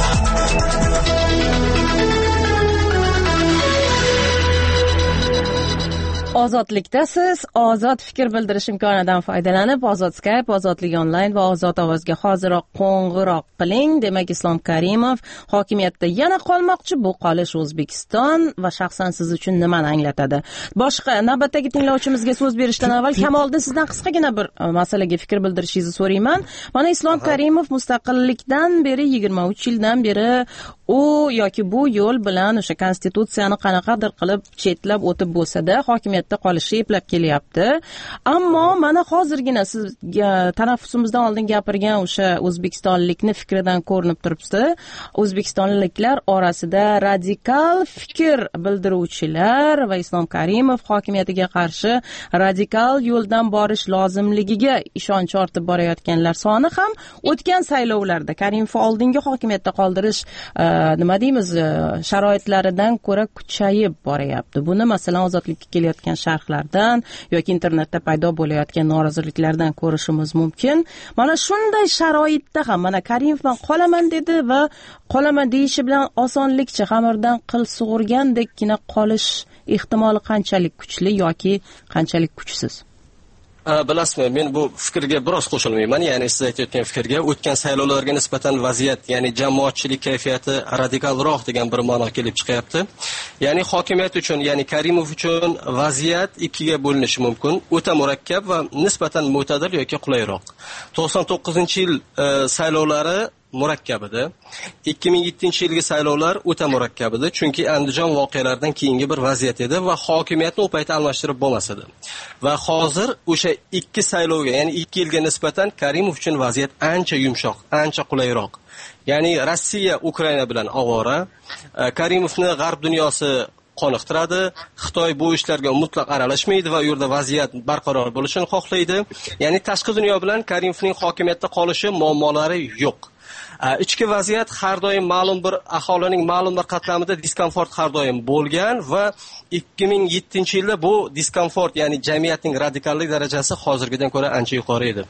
Ozodlikdasiz. Ozod fikr bildirish imkonidan foydalanib, Ozod Skype, Ozodlik onlayn va Ozod ovozga hoziroq qo'ng'iroq qiling. Demak, Islom Karimov hokimiyatda yana qolmoqchi. Bu qolish O'zbekiston va shaxsan siz uchun nimani anglatadi? Boshqa navbatdagi tinglovchimizga so'z berishdan avval Kamoliddin sizdan qisqagina bir masalaga fikr bildirishingizni so'rayman. Mana Islom Karimov mustaqillikdan beri 23 yildan beri u yoki bu yo'l bilan o'sha konstitutsiyani qanaqadir qilib chetlab o'tib bo'lsa-da, hokimiyatda qolishi eplab kelyapti. Ammo mana hozirgina siz tanaffusimizdan oldin gapirgan o'sha o'zbekistonlikni fikridan ko'rinib turibdi. O'zbekistonliklar orasida radikal fikr bildiruvchilar va Islom Karimov hokimiyatiga qarshi radikal yo'ldan borish lozimligiga ishonch ortib borayotganlar soni ham o'tgan saylovlarda Karimov oldingi hokimiyatda qoldirish nima deymiz, sharoitlaridan ko'ra kuchayib boryapti. Buni masalan ozodlikka kelayotgan sharhlardan yoki internetda paydo bo'layotgan noroziliklardan ko'rishimiz mumkin. Mana shunday sharoitda ham mana Karimov man qolaman dedi va qolaman deyishi bilan osonlikcha xamirdan qil sug'urgandekkina qolish ehtimoli qanchalik kuchli yoki qanchalik kuchsiz? Bilasizmi, men bu fikrga biroz qo'shilmayman. Ya'ni siz aytayotgan fikrga o'tgan saylovlarga nisbatan vaziyat, ya'ni jamoatchilik kayfiyati radikalroq degan bir ma'no kelib chiqyapti. Ya'ni hokimiyat uchun, ya'ni Karimov uchun vaziyat ikkiga bo'linishi mumkin. O'ta murakkab va nisbatan mo'tadil yoki qulayroq. 99-yil saylovlari murakkab edi. 2007-yilgi saylovlar o'ta murakkab edi, chunki Andijon voqealaridan keyingi bir vaziyat edi va hokimiyatni u paytda almashtirib bo'lmas edi. Va hozir o'sha ikki saylovga, ya'ni 2 yilga nisbatan Karimov uchun vaziyat ancha yumshoq, ancha qulayroq. Ya'ni Rossiya Ukraina bilan ovora, Karimovni g'arb dunyosi qoniqtiradi. Xitoy bu ishlarga mutlaq aralashmaydi va u yerda vaziyat barqaror bo'lishini xohlaydi. Ya'ni tashqi dunyo bilan Karimovning hokimiyatda qolishi muammolari yo'q. Ichki vaziyat har doim ma'lum bir aholining ma'lum bir qatlamida diskomfort har doim bo'lgan va 2007-yilda bu diskomfort, ya'ni jamiyatning radikallik darajasi hozirgidan ko'ra ancha yuqori edi.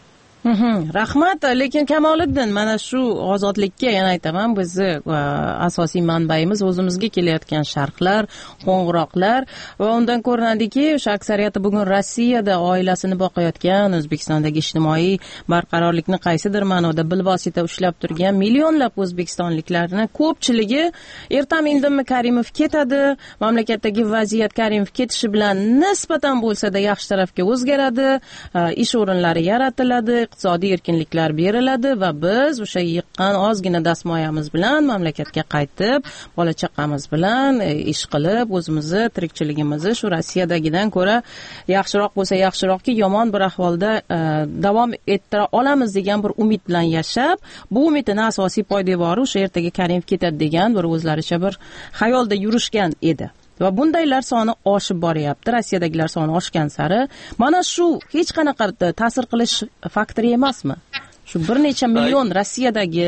Rahmat. Lekin Kamoliddin, mana shu ozodlikka yana aytaman, bizni asosiy manbayimiz o'zimizga kelayotgan sharhlar, qo'ng'iroqlar va undan ko'rinadiki, o'sha aksariyati bugun Rossiyada oilasini boqayotgan, O'zbekistondagi ijtimoiy barqarorlikni qaysidir ma'noda bilvosita ushlab turgan millionlab o'zbekistonliklarning ko'pchiligi ertamin-indinmi Karimov ketadi, mamlakatdagi vaziyat Karimov ketishi bilan nisbatan bo'lsa-da yaxshi tarafga o'zgaradi, ish o'rinlari yaratiladi, iqtisodiy erkinliklar beriladi va biz o'sha yiqqan ozgina dastmoyamiz bilan mamlakatga qaytib, bola chaqamiz bilan ish qilib, o'zimizni tirikchiligimizni shu Rossiyadagidan ko'ra yaxshiroq bo'lsa yaxshiroqki, yomon bir ahvolda davom ettira olamiz degan bir umid bilan yashab, bu umidning asosiy poydevori o'sha ertaga Karimov ketadi degan bir o'zlaricha bir xayolda yurishgan edi. Va bundaylar soni oshib boryapti. Rossiyadagilar soni oshgan sari mana shu hech qanaqa ta'sir qilish faktori emasmi? Shu bir necha million Rossiyadagi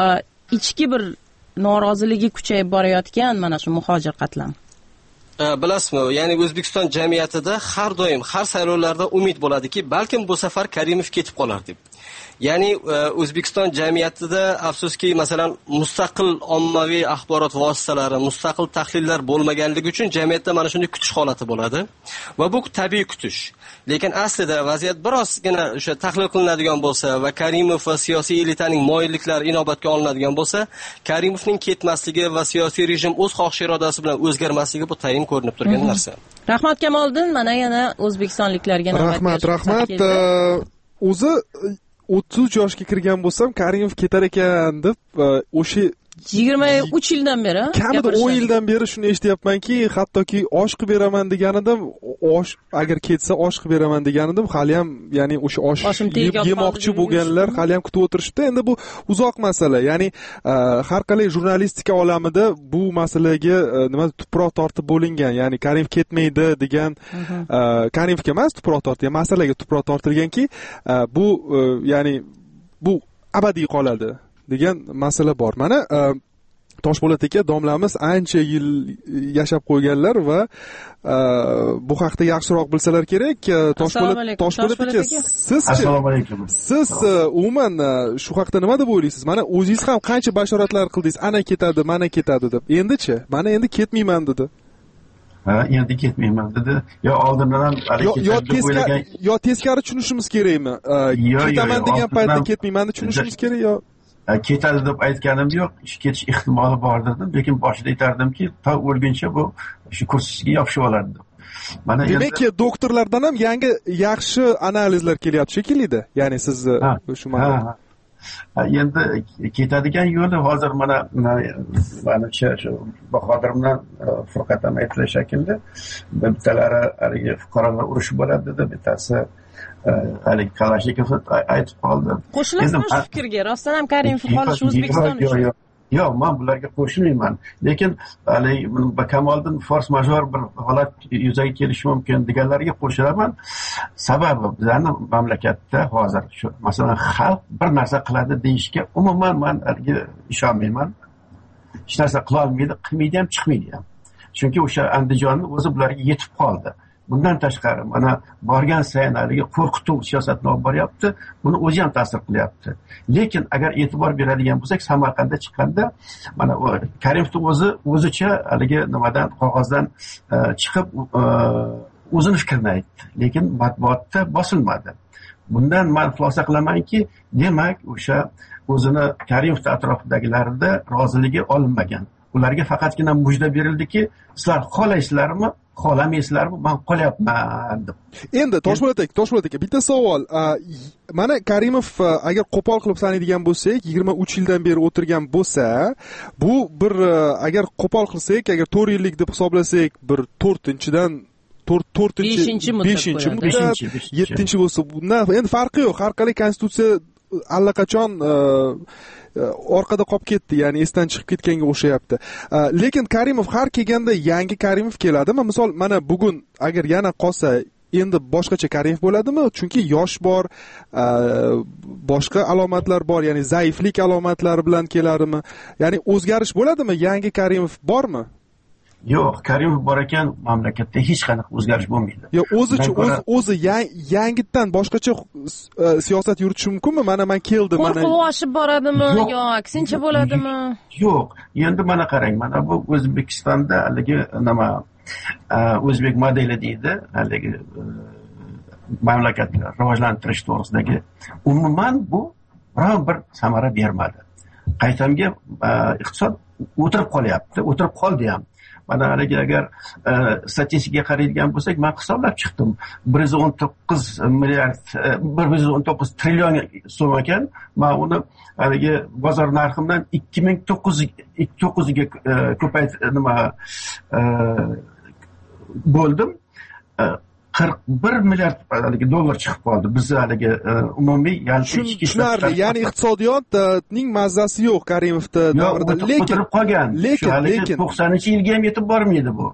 ichki bir noroziligi kuchayib borayotgan mana shu muhojir qatlam. Bilasizmi, ya'ni O'zbekiston jamiyatida har doim har saylovlarda umid bo'ladiki, balkim bu safar Karimov ketib qolar deb. Ya'ni O'zbekiston jamiyatida afsuski masalan mustaqil ommaviy axborot vositalari, mustaqil tahlillar bo'lmaganligi uchun jamiyatda mana shunday kutish holati bo'ladi va bu tabiiy kutish. Lekin aslida vaziyat birozgina o'sha tahlil qilinadigan bo'lsa va Karimov va siyosiy elitaning moyilliklari inobatga olinadigan bo'lsa, Karimovning ketmasligi va siyosiy rejim o'z xohish irodasi bilan o'zgarmasligi bu tayin ko'rinib turgan narsa. Rahmat Kamoliddin, mana yana o'zbekistonliklarga rahmat. O'zi 30 yoshga kirgan bo'lsam, Karimov ketar ekan deb o'sha 23 yildan beri, kamida 10 yildan beri shuni eshityapmanki, hattoki osh qilib beraman deganidim, agar ketsa osh qilib beraman deganidim, hali ham ya'ni o'sha osh yemoqchi bo'lganlar hali ham kutib o'tirishdi. Endi bu uzoq masala. Ya'ni har qalay jurnalistika olamida bu masalaga nima tuproq tortib bo'lingan. Ya'ni Karimov ketmaydi degan Karimovga emas, tuproq tortilgan masalaga tuproq tortilganki, bu ya'ni bu abadiy qoladi degan masala bor. Mana Toshpo'lat aka domlamiz ancha yil yashab qo'yganlar va bu haqda yaxshiroq bilsalar kerak. Toshpo'lat aka, assalomu alaykum. Siz umuman shu haqda nima deb o'ylaysiz? Mana o'zingiz ham qancha bashoratlar qildingiz, ana ketadi, mana ketadi deb. Endichi, mana endi ketmayman dedi. Endi ketmayman dedi. Yo oldindan ham yo teskari tushunishimiz kerakmi? Ketaman degan paytda ketmayman deb tushunishimiz kerak yo ketadi deb aytganim yo'q, ketish ehtimoli bor dedim, lekin boshida aytardimki, to o'lguncha bu shu kursisiga yopishib olardi. Mana demak, doktorlardan ham yangi yaxshi analizlar kelyapti shekilli-da. Ya'ni siz shu ma'noda. Endi ketadigan yo'li hozir mana shu Bahodir bilan Furqat ham aytgan shekilli, bittalari haligi fuqarolar urushi bo'ladi dedi, bittasi haligi Kalashnikov aytib qoldi. Qo'shilasizmi shu fikrga? Rostdan ham Karimov qolishi O'zbekiston uchun? Yo'q, men bularga qo'shilmayman. Lekin haligi Kamoliddin force major bir holat yuzaga kelishi mumkin deganlarga qo'shilaman. Sababi bizning mamlakatda hozir shu masalan xalq bir narsa qiladi deyishga umuman men ishonmayman. Hech narsa qila olmaydi, qilmaydi ham, chiqmaydi ham. Chunki o'sha Andijonning o'zi bularga yetib qoldi. Bundan tashqari mana borgan sayin haligi qo'rqituv siyosatini olib boryapti, buni o'zi ham ta'sir qilyapti. Lekin agar e'tibor beradigan bo'lsak, Samarqandda chiqqanda mana Karimovning o'zicha haligi nimadan qog'ozdan chiqib o'zini fikrini aytdi, lekin matbuotda bosilmadi. Bundan men xulosa qilamanki, demak o'sha o'zini Karimov atrofidagilarda roziligi olinmagan. Ularga faqatgina mujda berildiki, sizlar xohlaysizlarmi, xohlamaysizlarmi, men qolyapman deb. Endi Toshpo'lat aka, bitta savol. Mana Karimov agar qo'pol qilib sanaydigan bo'lsak, 23 yildan beri o'tirgan bo'lsa, bu bir agar qo'pol qilsak, agar 4 yillik deb hisoblasak, bir 4-dan 5-chi muddat, 7-chi bo'lsa, bundan endi farqi yo'q. Har qalay konstitutsiya allaqachon orqada qolib ketdi, ya'ni esdan chiqib ketganga o'xshayapti. Lekin Karimov har kelganda yangi Karimov keladimi? Misol mana bugun agar yana qolsa, endi boshqacha Karimov bo'ladimi? Chunki yosh bor, boshqa alomatlar bor, ya'ni zaiflik alomatlari bilan keladimi? Ya'ni o'zgarish bo'ladimi? Yangi Karimov bormi? Yo'q, Karimov bor ekan, mamlakatda hech qanaqa o'zgarish bo'lmaydi. Yo'q, o'zi yangitdan boshqacha siyosat yuritishi mumkinmi? Mana men keldim, mana qo'rquv oshib boradimi yo aksincha bo'ladimi? Yo'q, endi mana qarang, mana bu O'zbekistonda haligi nima o'zbek modeli deydi, haligi mamlakatni rivojlantirish to'g'risidagi umuman bu biron bir samara bermadi. Qaytamga iqtisod o'tirib qolyapti, o'tirib qoldi ham. Mana haligi agar statistikaga qaraydigan bo'lsak, men hisoblab chiqdim. 119 trillion so'm ekan. Men uni haligi bozor narxi bilan 2900 ga bo'ldim. 41 milliard dollar chiqib qoldi. Biz haligi umumiy tushunarli, ya'ni iqtisodiyotning mazasi yo'q Karimovda davrida. Lekin qolgan. Lekin 90-yilga ham yetib bormaydi bu.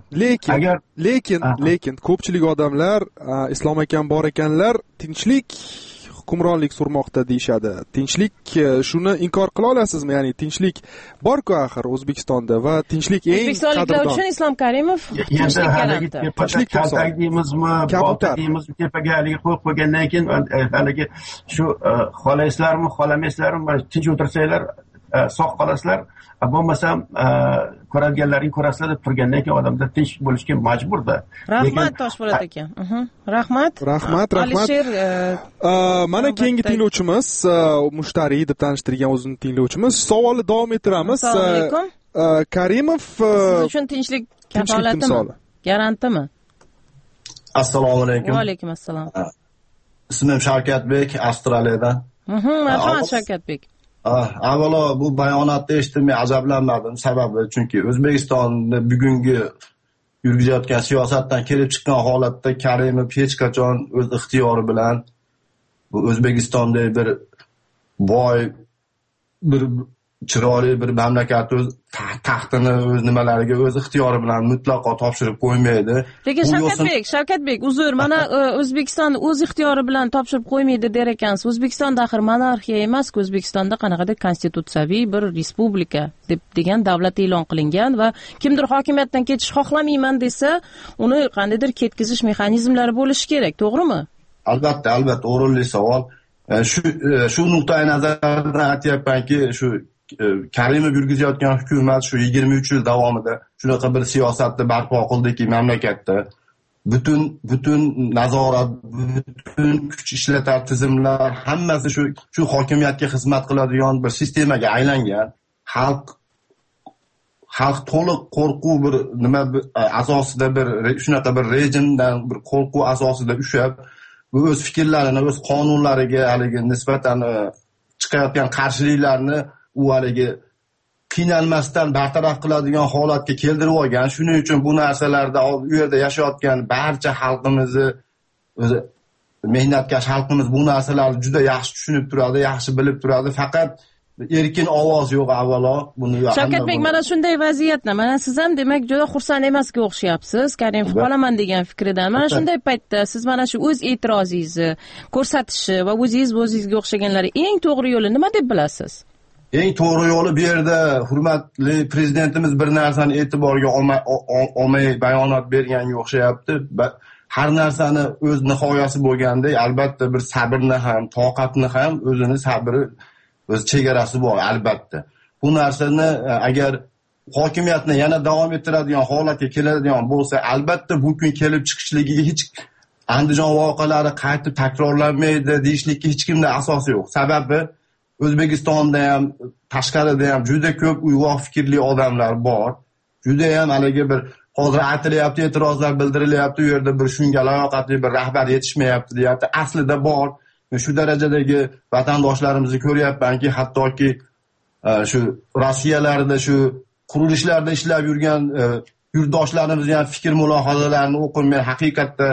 Lekin ko'pchilik odamlar Islom akam bor ekanlar, tinchlik hukmronlik surmoqda deyishadi. Tinchlik shuni inkor qila olasizmi? Ya'ni tinchlik bor-ku axir O'zbekistonda va tinchlik eng O'zbekistonliklar uchun Islom Karimov tinchlik garanti. Tinchlik kaltak deymizmi, bolta deymizmi, tepaga haligi qo'yib qo'ygandan keyin haligi shu xohlaysizlarmi, xohlamaysizlarmi, tinch o'tirsanglar sog' qolasizlar, bo'lmasam ko'radiganlaring ko'rasizlar deb turgandan keyin odamlar tinch bo'lishga majburda. Rahmat Toshpo'lat aka. Rahmat. Alisher mana keyingi tinglovchimiz mushtariy deb tanishtirgan o'zini tinglovchimiz. Savolni davom ettiramiz. Assalomu alaykum. Karimov siz uchun tinchlik kafolatimi? Garantimi? Assalomu alaykum. Va alaykum assalom. Ismim Shavkatbek, Avstraliyadan. Marhamat Shavkatbek. Avvalo bu bayonotni eshitib men ajablanmadim. Sababi chunki O'zbekistonda bugungi yurgizayotgan siyosatdan kelib chiqqan holatda Karimov hech qachon o'z ixtiyori bilan bu O'zbekistonda bir boy, bir chiroyli bir mamlakat o'z taxtini o'z nimalariga o'z ixtiyori bilan mutlaqo topshirib qo'ymaydi. Lekin Shavkatbek, uzr, mana O'zbekiston o'z ixtiyori bilan topshirib qo'ymaydi der ekansiz. O'zbekistonda axir monarxiya emas-ku, O'zbekistonda qanaqadir konstitutsiyaviy bir respublika degan davlat e'lon qilingan va kimdir hokimiyatdan ketish xohlamayman desa, uni qandaydir ketkizish mexanizmlari bo'lishi kerak, to'g'rimi? Albatta, o'rinli savol. Shu nuqtai nazardan aytyapmanki, shu Karimov yurgizayotgan hukumat shu 23 yil davomida shunaqa bir siyosatni barpo qildiki mamlakatda butun nazorat, butun kuch ishlatar tizimlar hammasi shu hokimiyatga xizmat qiladigan bir sistemaga aylangan. Xalq to'liq qo'rquv bir nima asosida bir shunaqa bir rejimdan bir qo'rquv asosida ushlab o'z fikrlarini, o'z qonunlariga haligi nisbatan chiqayotgan qarshiliklarni u haligi qiynalmasdan bartaraf qiladigan holatga keltirib olgan. Shuning uchun bu narsalarda u yerda yashayotgan barcha xalqimizni, o'zi mehnatkash xalqimiz bu narsalarni juda yaxshi tushunib turadi, yaxshi bilib turadi. Faqat erkin ovoz yo'q avvalo. Shavkatbek, mana shunday vaziyatda, mana siz ham demak juda xursand emasga o'xshayapsiz Karimov qolaman degan fikridan. Mana shunday paytda siz mana shu o'z e'tirozingizni ko'rsatishi va o'zingizga o'xshaganlar eng to'g'ri yo'li nima deb bilasiz? Eng to'g'ri yo'li bu yerda hurmatli prezidentimiz bir narsani e'tiborga olmay bayonot berganga o'xshayapti. Har narsani o'z nihoyasi bo'lganda albatta bir sabrni ham, toqatni ham o'zini sabri, o'z chegarasi bor albatta. Bu narsani agar hokimiyatni yana davom ettiradigan holatga keladigan bo'lsa, albatta bu kun kelib chiqishligiga hech Andijon voqealari qaytib takrorlanmaydi deyishlikka hech kimda asosi yo'q. Sababi O'zbekistonda ham, tashqarida ham juda ko'p uyg'oq fikrli odamlar bor. Juda ham haligi bir hozir aytilyapti, e'tirozlar bildirilyapti, u yerda bir shunga layoqatli bir rahbar yetishmayapti deyapti. Aslida bor. Shu darajadagi vatandoshlarimizni ko'ryapmanki, hattoki shu Rossiyalarda shu qurilishlarda ishlab yurgan yurtdoshlarimiz ham fikr mulohazalarini o'qib men haqiqatda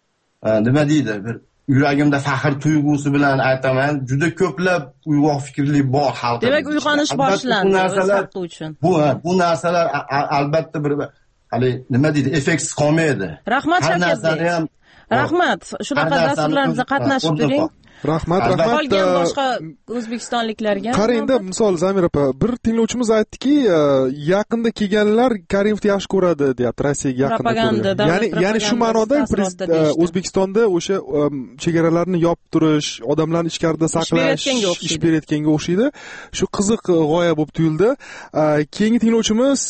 nima deydi, bir yuragimda faxr tuyg'usi bilan aytaman, juda ko'plab uyg'oq fikrli bor xalq. Demak, uyg'onish boshlandi o'z xalqi uchun. Bu narsalar albatta bir hali nima deydi, effektsiz qolmaydi. Rahmat Shavkatbek. Rahmat, shunaqa dasturlarimizda qatnashib turing. Rahmat. Qolgan boshqa o'zbekistonliklarga. Qarangda, misol Zamir opa, bir tinglovchimiz aytdiki, yaqinda kelganlar Karimovni yaxshi ko'radi, deyapti, Rossiyaga yaqinda ko'radi. Ya'ni shu ma'noda O'zbekistonda o'sha chegaralarni yopib turish, odamlarni ichkarida saqlash, ish berayotganga o'xshaydi. Shu qiziq g'oya bo'lib tuyuldi. Keyingi tinglovchimiz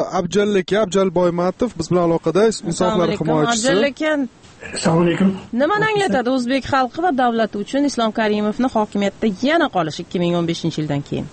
Abjal Boymatov biz bilan aloqada, inson huquqlari himoyachisi. Abjal aka, assalomu alaykum. Nimani anglatadi o'zbek xalqi va davlati uchun Islom Karimovni hokimiyatda yana qolish 2015-yildan keyin?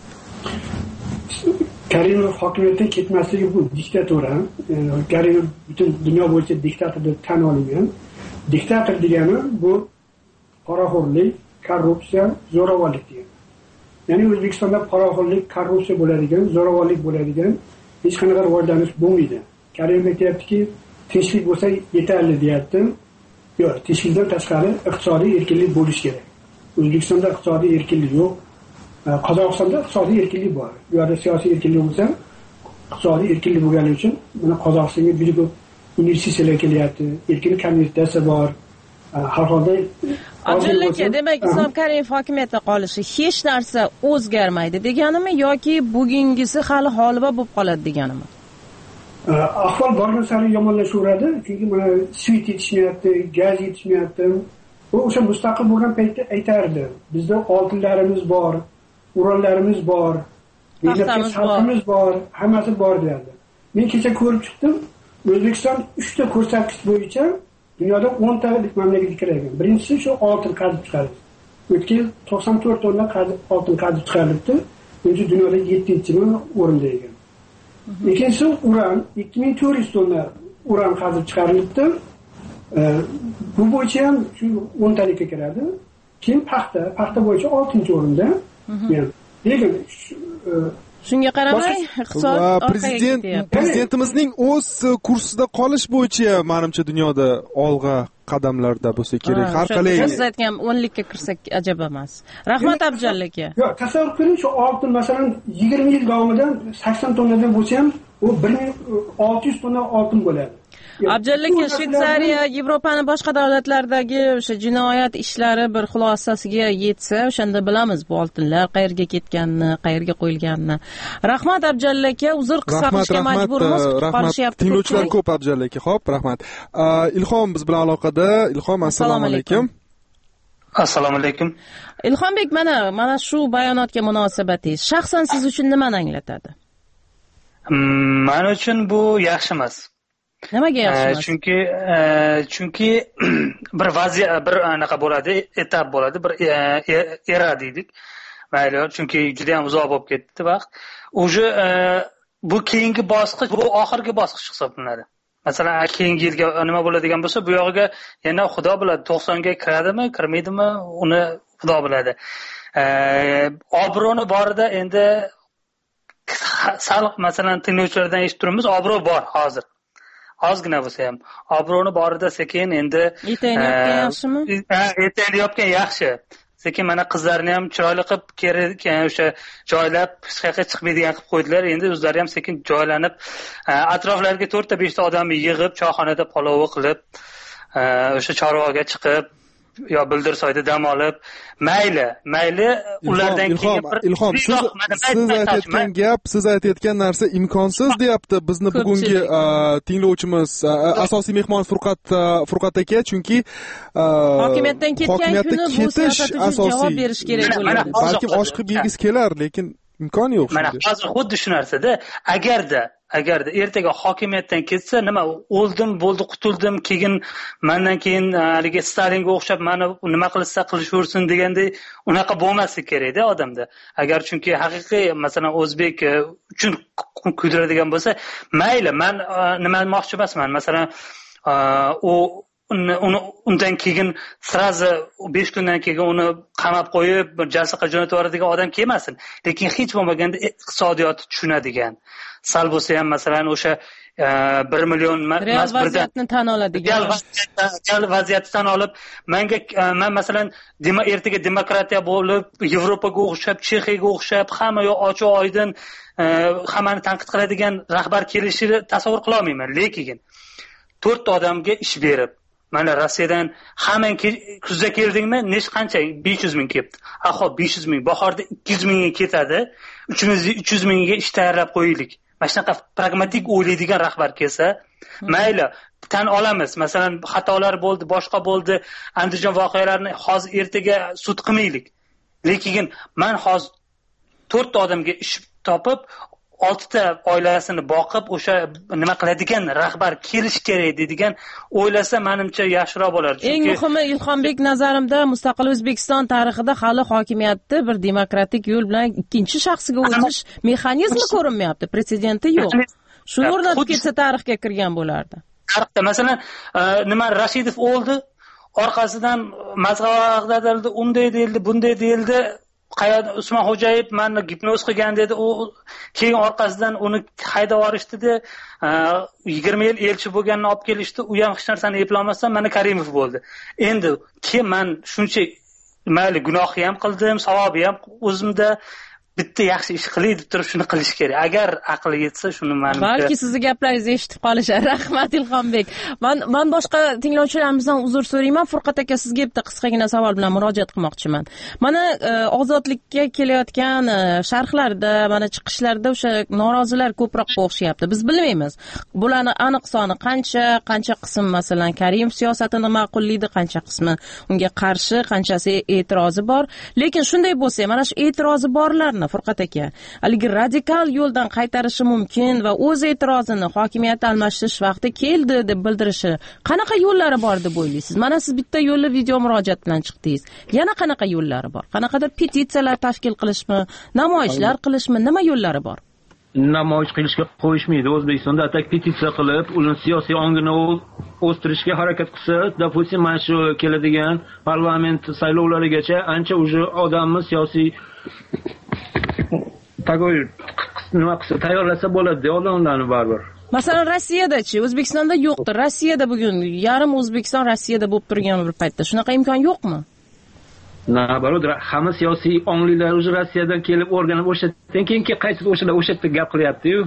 Karimov hokimiyatdan ketmasligi bu diktatura. Karimov butun dunyo bo'yicha diktator deb tan olingan. Diktator degani bu poraxo'rlik, korrupsiya, zo'ravonlik degani. Ya'ni O'zbekistonda poraxo'rlik, korrupsiya bo'ladigan, zo'ravonlik bo'ladigan hech qanaqa rivojlanish bo'lmaydi. Karimov aytayaptiki, tinchlik bo'lsa yetarli deyapti. Yo'q, tinchlikdan tashqari iqtisodiy erkinlik bo'lishi kerak. O'zbekistonda iqtisodiy erkinlik yo'q. Qozog'istonda iqtisodiy erkinlik bor. Bu yerda siyosiy erkinlik bo'lsa, iqtisodiy erkinlik bo'lgani uchun mana Qozog'istonga juda ko'p investitsiyalar kelyapti. Erkin kommersiya bor. Har holda Abdulla aka, demak Islom Karimov hokimiyatda qolishi hech narsa o'zgarmaydi deganimi yoki bugungisi hali holva bo'lib qoladi deganimi? Ahvol borgan sari yomonlashaveradi, chunki mana svit yetishmayapti, gaz yetishmayapti. U o'sha mustaqil bo'lgan paytda aytardi. Bizda oltinlarimiz bor, urallarimiz bor, paxtamiz bor, hammasi bor derdi. Men kecha ko'rib chiqdim, O'zbekiston 3 ta ko'rsatkich bo'yicha dunyoda 10 talik mamlakatga kirgan. Birinchisi shu oltin qazib chiqardi. O'tgan yil 94 tonna oltin qazib chiqarildi. Buncha dunyoda 7-o'rinda ekan. Ikkinchisi uran, 2400 tonna uran qazib chiqarildi. Bu bo'yicha ham shu 10 talikka kiradi. Keyin paxta bo'yicha 6-o'rinda. Lekin shunga qaramay iqtisod prezidentimizning o'z kursida qolish bo'yicha menimcha dunyoda olg'a qadamlarda bo'lsa kerak. Har qalay siz aytgan 10likka kirsak ajab emas. Rahmat Abdulla aka. Yo'q, tasavvur qiling, shu oltin masalan 20 yil davomida 80 tonnadan bo'lsa ham u 1600 tonna oltin bo'ladi. Abdulla aka, Shveysariya, Yevropaning boshqa davlatlaridagi o'sha jinoyat ishlari bir xulosasiga yetsa, o'shanda bilamiz bu oltinlar qayerga ketganini, qayerga qo'yilganini. Rahmat Abdulla aka, uzr qisqa qilishga majburmiz. Qolishyapti. Tinglovchilar ko'p Abdulla aka. Xo'p, rahmat. Ilhom biz bilan aloqada. Ilhom, assalomu alaykum. Assalomu alaykum. Ilhombek, mana shu bayonotga munosabatingiz shaxsan siz uchun nimani anglatadi? Men uchun bu yaxshi emas. Nimaga yaxshi emas? Chunki bir vaziyat, bir anaqa bo'ladi, etap bo'ladi, bir era deydik. Mayli, chunki juda ham uzoq bo'lib ketdi vaqt. O'sha bu keyingi bosqich, bu oxirgi bosqich hisoblanadi. Masalan, keyingi yilga nima bo'ladigan bo'lsa, bu yog'iga yana Xudo biladi, 90 ga kiradimi, kirmaydimi, uni Xudo biladi. Obro'ni borida endi sal masalan tinglovchilardan eshitib turibmiz, obro' bor hozir. Ozgina bo'lsa ham obro'ni borida sekin endi yetayotgan yaxshimi? Yetayotgan yaxshi. Sekin mana qizlarni ham chiroyli qilib o'sha joylab hech qayerga chiqmaydigan qilib qo'ydilar. Endi o'zlari ham sekin joylanib, atroflarga 4 ta 5 ta odamni yig'ib, choyxonada palovi qilib, o'sha chorvoga chiqib yo Bildirsoyda dam olib, mayli ulardan keyin Ilhom, siz aytayotgan narsa imkonsiz deyapti bizni bugungi tinglovchimiz, asosiy mehmon Furqat aka, chunki hokimiyatdan ketgan kuni bu siyosat uchun javob berish kerak bo'ladi. Balkim oshqib yegis kelar, lekin imkon yo'q. Mana hozir xuddi shu narsada, agarda ertaga hokimiyatdan ketsa, nima o'ldim, bo'ldi, qutuldim, keyin mendan keyin haligi Stalinga o'xshab meni nima qilsa qilishaversin deganda unaqa bo'lmasligi kerak-da odamda. Agar chunki haqiqiy masalan o'zbek uchun kuydiradigan bo'lsa, mayli, men nima demoqchi emasman. Masalan, undan keyin srazi 5 kundan keyin uni qamab qo'yib jasiqa jo'natib yuboradigan odam kelmasin. Lekin hech bo'lmaganda iqtisodiyotni tushunadigan, sal bo'lsa ham masalan o'sha 1 million real vaziyatni tan oladigan, real vaziyatni tan olib, men masalan ertaga demokratiya bo'lib, Yevropaga o'xshab, Chexiyaga o'xshab, hamma yoq ochiq oydin, hammani tanqid qiladigan rahbar kelishini tasavvur qila olmayman. Lekin 4 ta odamga ish berib, mana Rossiyadan hammang kuzda keldingmi? Qancha? 500 ming kelibdi. Xo'p, 500 ming, bahorda 200 mingga ketadi. 300 mingga ish tayyorlab qo'yaylik. Mana shunaqa pragmatik o'ylaydigan rahbar kelsa, mayli, tan olamiz. Masalan, xatolar bo'ldi, boshqa bo'ldi, Andijon voqealarini hozir ertaga sud qilmaylik. Lekin men hozir 4 ta odamga ish topib, 6 ta oilasini boqib, o'sha nima qiladigan rahbar kelish kerak deydigan o'ylasa, menimcha yaxshiroq bo'lar. Eng muhimi, Ilhombek, nazarimda mustaqil O'zbekiston tarixida hali hokimiyatni bir demokratik yo'l bilan ikkinchi shaxsga o'tish mexanizmi ko'rinmayapti, pretsedenti yo'q. Shuni o'rnatib ketsa tarixga kirgan bo'lardi. Tarixda masalan, nima Rashidov o'ldi, orqasidan mazg'avaqdadildi, unday deyildi, bunday deyildi. Usmon Xo'jayev meni gipnoz qilgan dedi, u keyin orqasidan uni haydab yuborishdi-da, 20 yil elchi bo'lganini olib kelishdi, u ham hech narsani eplolmasdan mana Karimov bo'ldi. Endi men shuncha mayli gunohni ham qildim, savobi ham o'zimda, bitta yaxshi ish qilay deb turib shuni qilish kerak. Agar aqli yetsa shuni balki sizni gaplaringizni eshitib qolishar. Rahmat Ilhombek. Men boshqa tinglovchilarimizdan uzr so'rayman. Furqat aka, sizga bitta qisqagina savol bilan murojaat qilmoqchiman. Mana ozodlikka kelayotgan sharhlarda, mana chiqishlarda o'sha norozilar ko'proq o'xshayapti. Biz bilmaymiz. Bularni aniq soni qancha qism masalan Karimov siyosatini ma'qullaydi, qancha qismi unga qarshi, qanchasi e'tirozi bor. Lekin shunday bo'lsa, mana shu e'tirozi borlarni Furqat aka, haligi radikal yo'ldan qaytarishi mumkin va o'z e'tirozini hokimiyat almashish vaqti keldi deb bildirishi qanaqa yo'llari bor deb o'ylaysiz? Mana siz bitta yo'lli video murojaat bilan chiqdingiz. Yana qanaqa yo'llari bor? Qanaqadir petitsiyalar tashkil qilishmi, namoyishlar qilishmi, nima yo'llari bor? Namoyish qilishga qo'yishmaydi. O'zbekistonda atak petitsiya qilib, uning siyosiy ongini o'stirishga harakat qilsa, допустим, mana shu keladigan parlament saylovlarigacha ancha уже odamni siyosiy nima qilsa tayyorlasa bo'ladi, odamlarni baribir. Masalan, Rossiyada-chi? O'zbekistonda yo'qdir. Rossiyada bugun yarim O'zbekiston Rossiyada bo'lib turgan bir paytda shunaqa imkon yo'qmi? Nabarod, hamma siyosiy ongliklar уже Rossiyadan kelib o'rganib o'shatdan keyin qaytib o'sha yerda gap qilyapti-yu.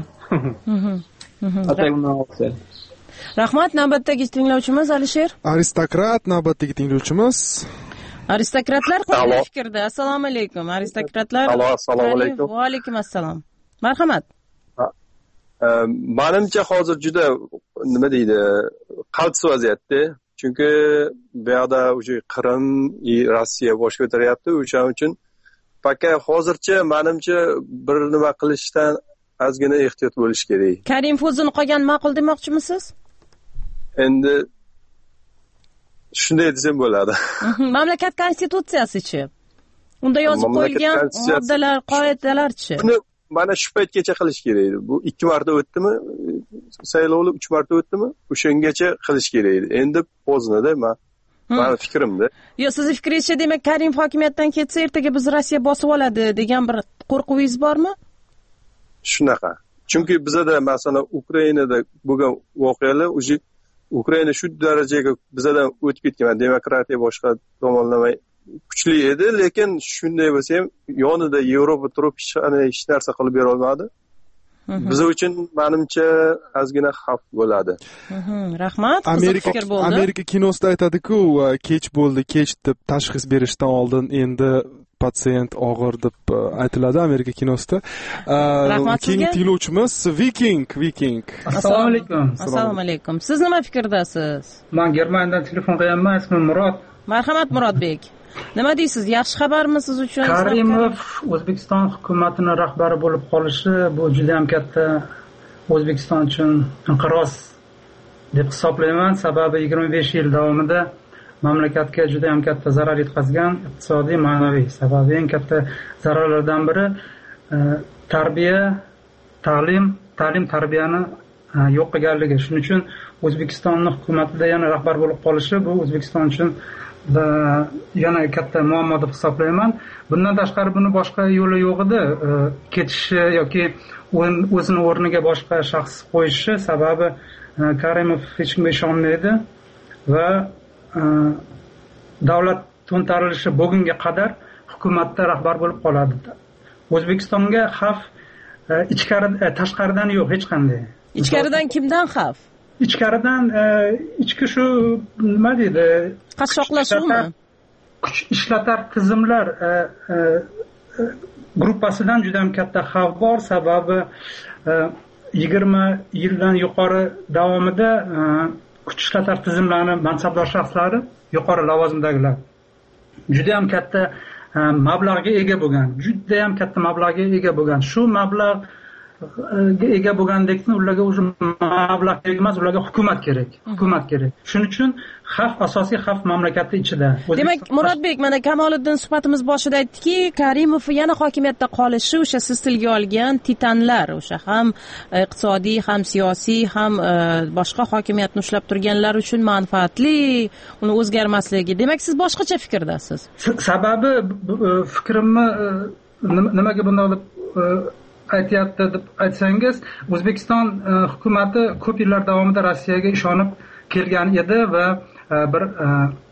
Rahmat, navbatdagi tinglovchimiz Alisher. Aristokrat navbatdagi tinglovchimiz. Aristokratlar qanday fikrda? Assalomu alaykum. Aristokratlar. Assalomu alaykum. Va alaykum assalom. Marhamat. Menimcha hozir juda nima deydi, qaltis vaziyatda. Chunki bu yerda o'sha Qrim, Rossiya bosh ko'taryapti. O'shaning uchun faqat hozircha menimcha bir nima qilishdan ozgina ehtiyot bo'lish kerak. Karimov o'zini qolgan ma'qul demoqchimisiz? Endi shunday desam bo'ladi. Mamlakat konstitutsiyasi-chi? Unda yozib qo'yilgan moddalar, qoidalar-chi? Buni mana shu paytgacha qilish kerak edi. Bu 2 marta o'tdimi? Saylovlar 3 marta o'tdimi? O'shangacha qilish kerak edi. Endi poznada meni fikrimda. Yo, sizning fikringizcha, demak, Karimov hokimiyatdan ketsa, ertaga biz Rossiya bosib oladi degan bir qo'rquvingiz bormi? Shunaqa. Chunki bizada masalan Ukrainada bo'lgan voqealar o'zi Ukraina shu darajaga bizadan o'tib ketgan. Demokratiya boshqa tomonlamay kuchli edi, lekin shunday bo'lsa ham yonida Yevropa turib hech narsa qilib bera olmadi. Biz uchun menimcha ozgina xavf bo'ladi. Rahmat. Amerika kinosida aytadi-ku, kech bo'ldi, kech deb tashxis berishdan oldin endi patsient og'ir deb aytiladi Amerika kinosida. Keyingi tinglovchimiz Viking. Assalomu alaykum. Assalomu alaykum. Siz nima fikrdasiz? Men Germaniyadan telefon qilyapman, ismim Murod. Marhamat Murodbek. Nima deysiz? Yaxshi xabarmi siz uchun? Karimov O'zbekiston hukumatining rahbari bo'lib qolishi bu juda ham katta O'zbekiston uchun inqiroz deb hisoblayman. Sababi 25 yil davomida mamlakatga juda ham katta zarar yetkazgan iqtisodiy, ma'naviy. Sababi eng katta zararlardan biri ta'lim-tarbiyani yo'q qilganligi. Shuning uchun O'zbekistonning hukumatida yana rahbar bo'lib qolishi bu O'zbekiston uchun yana katta muammo deb hisoblayman. Bundan tashqari buni boshqa yo'li yo'q edi, ketishi yoki o'zini o'rniga boshqa shaxs qo'yishi. Sababi Karimov hech kimga ishonmaydi va davlat to'ntarilishi bo'lgunga qadar hukumatda rahbar bo'lib qoladi. O'zbekistonga xavf tashqaridan yo'q hech qanday. Ichkaridan kimdan xavf? Ichkaridan ichki shu nima deydi? Qashshoqlashuvmi? Kuch ishlatar tizimlar gruppasidan juda ham katta xavf bor. Sababi 20 yildan yuqori davomida kuch ishlatar tizimlarning mansabdor shaxslari, yuqori lavozimdagilar juda ham katta mablag'ga ega bo'lgan. Shu mablag'ga ega bo'lgandekni ularga o'zi mablag' kerak emas, ularga hukumat kerak. Shuning uchun asosiy xavf mamlakatning ichida. Demak, Murodbek, mana Kamoliddin suhbatimiz boshida aytdiki, Karimov yana hokimiyatda qolishi o'sha siz tilga olgan titanlar, o'sha ham iqtisodiy, ham siyosiy, ham boshqa hokimiyatni ushlab turganlar uchun manfaatli, uni o'zgarmasligi. Demak, siz boshqacha fikrdasiz. Sababi fikrimni nimaga bunday deb aytyapti deb aytsangiz, O'zbekiston hukumati ko'p yillar davomida Rossiyaga ishonib kelgan edi va bir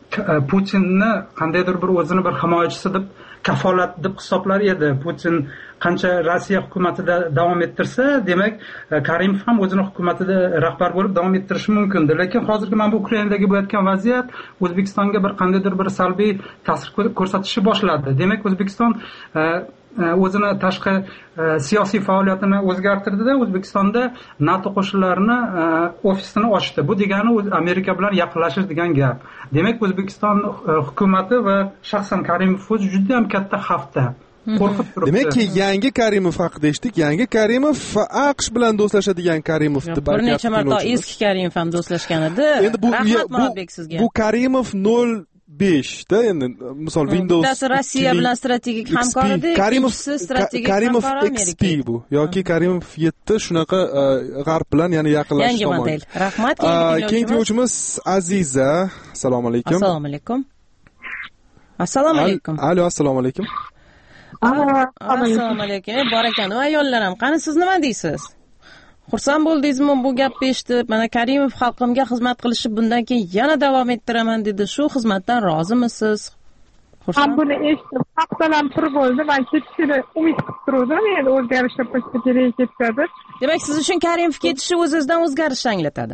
Putinni qandaydir bir o'zini bir himoyachisi deb kafolat deb hisoblar edi. Putin qancha Rossiya hukumatida davom ettirsa, demak Karimov ham o'zini hukumatida rahbar bo'lib davom ettirishi mumkin. Lekin hozirgi mana bu Ukrainadagi bo'layotgan vaziyat O'zbekistonga bir qandaydir bir salbiy ta'sir ko'rsatishni boshladi. Demak, O'zbekiston o'zini tashqi siyosiy faoliyatini o'zgartirdida O'zbekistonda NATO qo'shinlarini ofisini ochdi. Bu degani Amerika bilan yaqinlashish degan gap. Demak, O'zbekiston hukumati va shaxsan Karimov o'zi juda ham katta xavfda. Qo'rqib turibdi. Demakki, yangi Karimov haqida eshitdik. Yangi Karimov AQSh bilan do'stlashadigan Karimov deb bir necha marta eski Karimov ham do'stlashgan edi. Endi bu Karimov 05 da endi misol Windows Rossiya bilan strategik hamkor edi. Karimov XP bu yoki Karimov 7 shunaqa g'arb bilan yana yaqinlashish tomon. Yangi model. Rahmat. Keyingi tinglovchimiz Aziza. Assalomu alaykum. Assalomu alaykum. Assalomu alaykum. Alo, assalomu alaykum. Assalomu alaykum. Bor ekan, ayollar ham. Qani siz nima deysiz? Xursand bo'ldingizmi bu gapni eshitib? Mana Karimov xalqimga xizmat qilishi bundan keyin yana davom ettiraman dedi. Shu xizmatdan rozimisiz? Xursand. Buni eshitib, haftalam turib bo'ldi. Men ketishini umid qilib turdim. Endi o'zgarishlar pochtaga ketadi. Demak, siz uchun Karimov ketishi o'zingizdan o'zgarish anglatadi.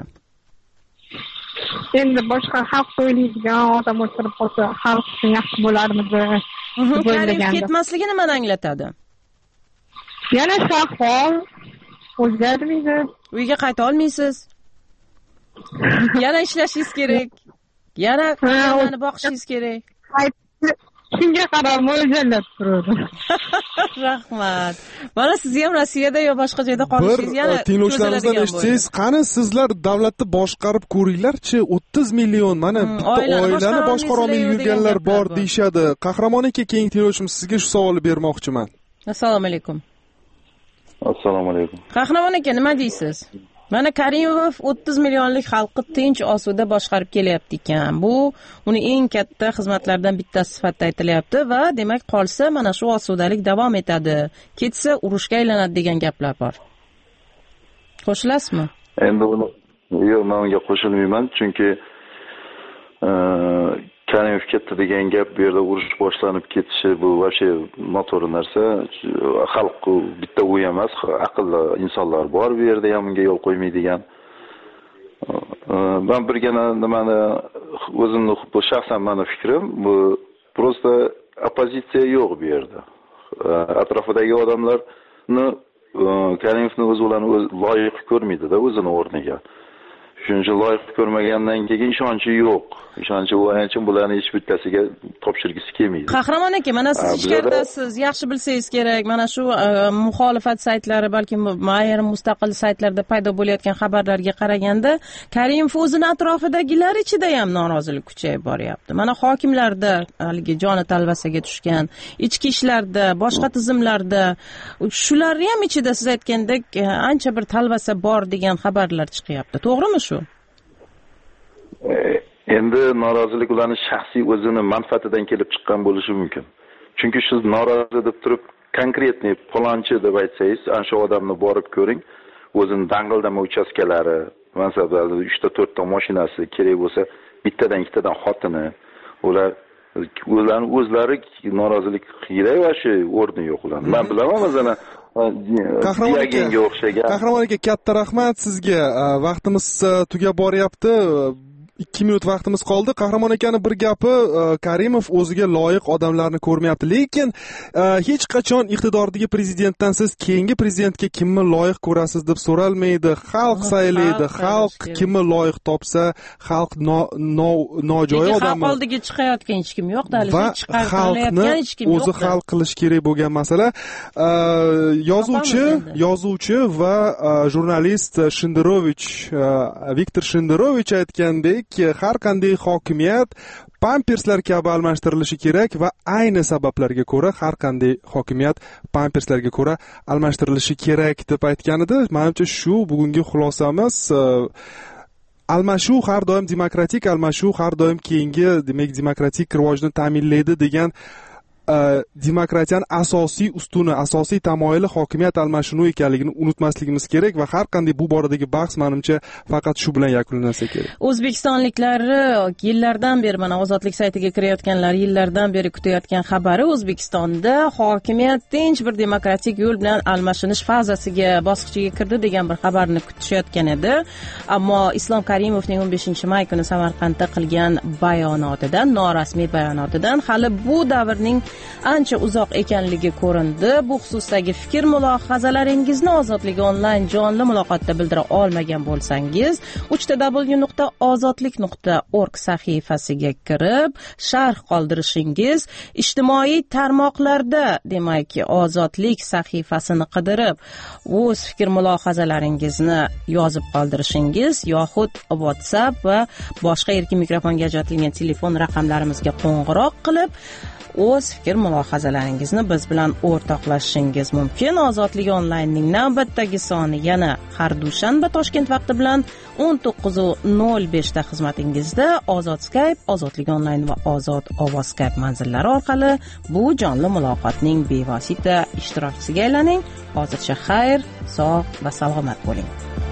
Endi boshqa xalq o'ylaydigan odam o'tirib qolsa, xalq uchun yaxshi bo'larmidi? Karimov ketmasligi nimani anglatadi? Yana shu ahvol o'zgarmaydi. Uyga qayta olmaysiz. Yana ishlashingiz kerak. Yana farzandlarni boqishingiz kerak. Shunga qarab mo'ljallab turdim. Rahmat. Mana siz ham Rossiyada yo boshqa joyda qolishingiz yana tinglovchilarimizdan eshitsangiz, qani sizlar davlatni boshqarib ko'ringlar-chi, 30 million mana bitta oilani boshqara olmay yurganlar bor deyshadi. Qahramon aka, keyingi tinglovchimiz sizga shu savolni bermoqchiman. Assalomu alaykum. Assalomu alaykum. Qahramon aka, nima deysiz? Mana Karimov 30 millionlik xalqni tinch osuda boshqarib kelyapti ekan. Bu uni eng katta xizmatlardan bittasi sifatida aytilyapti va demak qolsa mana shu osudalik davom etadi. Ketsa urushga aylanadi degan gaplar bor. Qo'shilasizmi? Endi yo'q, men unga qo'shilmayman, chunki Karimov ketdi degan gap, bu yerda urush boshlanib ketishi bu вообще noto'g'ri narsa. Xalq bitta u emas, aqlli insonlar bor bu yerda ham unga yo'l qo'ymaydigan. Ben birgina nimani o'zimni bu shaxsan meni fikrim, bu просто oppozitsiya yo'q bu yerda. Atrofidagi odamlarni Karimovni o'zi ularni loyiq ko'rmaydi-da o'zini o'rniga. Shuncha loyiq ko'rmagandan keyin ishonchi yo'q. Ishonchi o'yinchi bularni hech bittasiga topshirgisi kelmaydi. Qahramon aka, mana siz ichkaridasiz, yaxshi bilsangiz kerak. Mana shu muxolifat saytlari, balki ayrim mustaqil saytlarda paydo bo'layotgan xabarlarga qaraganda, Karimov o'zini atrofidagilar ichida ham norozilik kuchayib boryapti. Mana hokimlarda haligi joni talvasaga tushgan, ichki ishlarda, boshqa tizimlarda, shularni ham ichida siz aytgandek ancha bir talvasa bor degan xabarlar chiqyapti. To'g'rimi shu? Endi norozilik ularning shaxsiy o'zini manfaatidan kelib chiqqan bo'lishi mumkin. Chunki siz norozi deb turib, konkretniy palonchi deb aytsangiz, ana shu odamni borib ko'ring, o'zini dang'ildama uchastkalari, masalan, 3 ta 4 ta mashinasi kerak bo'lsa, bittadan ikkitadan xotini, ularning o'zlari norozilik qilgan va shu o'rni yo'q ularning. Men bilaman, masalan, Qahramon aka, katta rahmat sizga. Vaqtimiz tugab boryapti. 2 minut vaqtimiz qoldi. Qahramon akani bir gapi, Karimov o'ziga loyiq odamlarni ko'rmayapti. Lekin hech qachon iqtidordagi prezidentdan siz keyingi prezidentga kimni loyiq ko'rasiz deb so'ralmaydi. Xalq saylaydi. Xalq kimni loyiq topsa, xalq nojo'ya odamni. Xalq oldiga chiqayotgan hech kim yo'q, hali chiqarilayotgan hech kim yo'q. O'zi hal qilish kerak bo'lgan masala. Yozuvchi va jurnalist Shenderovich, Viktor Shenderovich aytgandek, har qanday hokimiyat pamperslar kabi almashtirilishi kerak va ayni sabablarga ko'ra har qanday hokimiyat pamperslarga ko'ra almashtirilishi kerak deb aytganida, menimcha shu bugungi xulosamiz. Almashuv har doim demokratik, almashuv har doim keyingi, demak, demokratik rivojni ta'minlaydi degan demokratiyani asosiy ustuni, asosiy tamoyili hokimiyat almashinuvi ekanligini unutmasligimiz kerak va har qanday bu boradagi bahs menimcha faqat shu bilan yakunlansa kerak. O'zbekistonliklar yillardan beri mana ozodlik saytiga kirayotganlar yillardan beri kutayotgan xabari O'zbekistonda hokimiyat tinch bir demokratik yo'l bilan almashinish fazasiga bosqichiga kirdi degan bir xabarni kutishayotgan edi. Ammo Islom Karimovning 15-may kuni Samarqandda qilgan bayonotidan, norasmiy bayonotidan hali bu davrning ancha uzoq ekanligi ko'rindi. Bu xususdagi fikr mulohazalaringizni Ozodlik onlayn jonli muloqotda bildira olmagan bo'lsangiz, www.ozodlik.org sahifasiga kirib, sharh qoldirishingiz, ijtimoiy tarmoqlarda, demak, Ozodlik sahifasini qidirib, o'z fikr mulohazalaringizni yozib qoldirishingiz yoxud WhatsApp va boshqa erkin mikrofonga ajratilgan telefon raqamlarimizga qo'ng'iroq qilib o'z fikr mulohazalaringizni biz bilan o'rtoqlashishingiz mumkin. Ozodlik onlaynning navbatdagi soni yana har dushanba Toshkent vaqti bilan 19:05 da xizmatingizda. Ozod Skype, Ozodlik onlayn va Ozod ovoz Skype manzillari orqali bu jonli muloqotning bevosita ishtirokchisiga aylaning. Hozircha xayr, sog' va salomat bo'ling.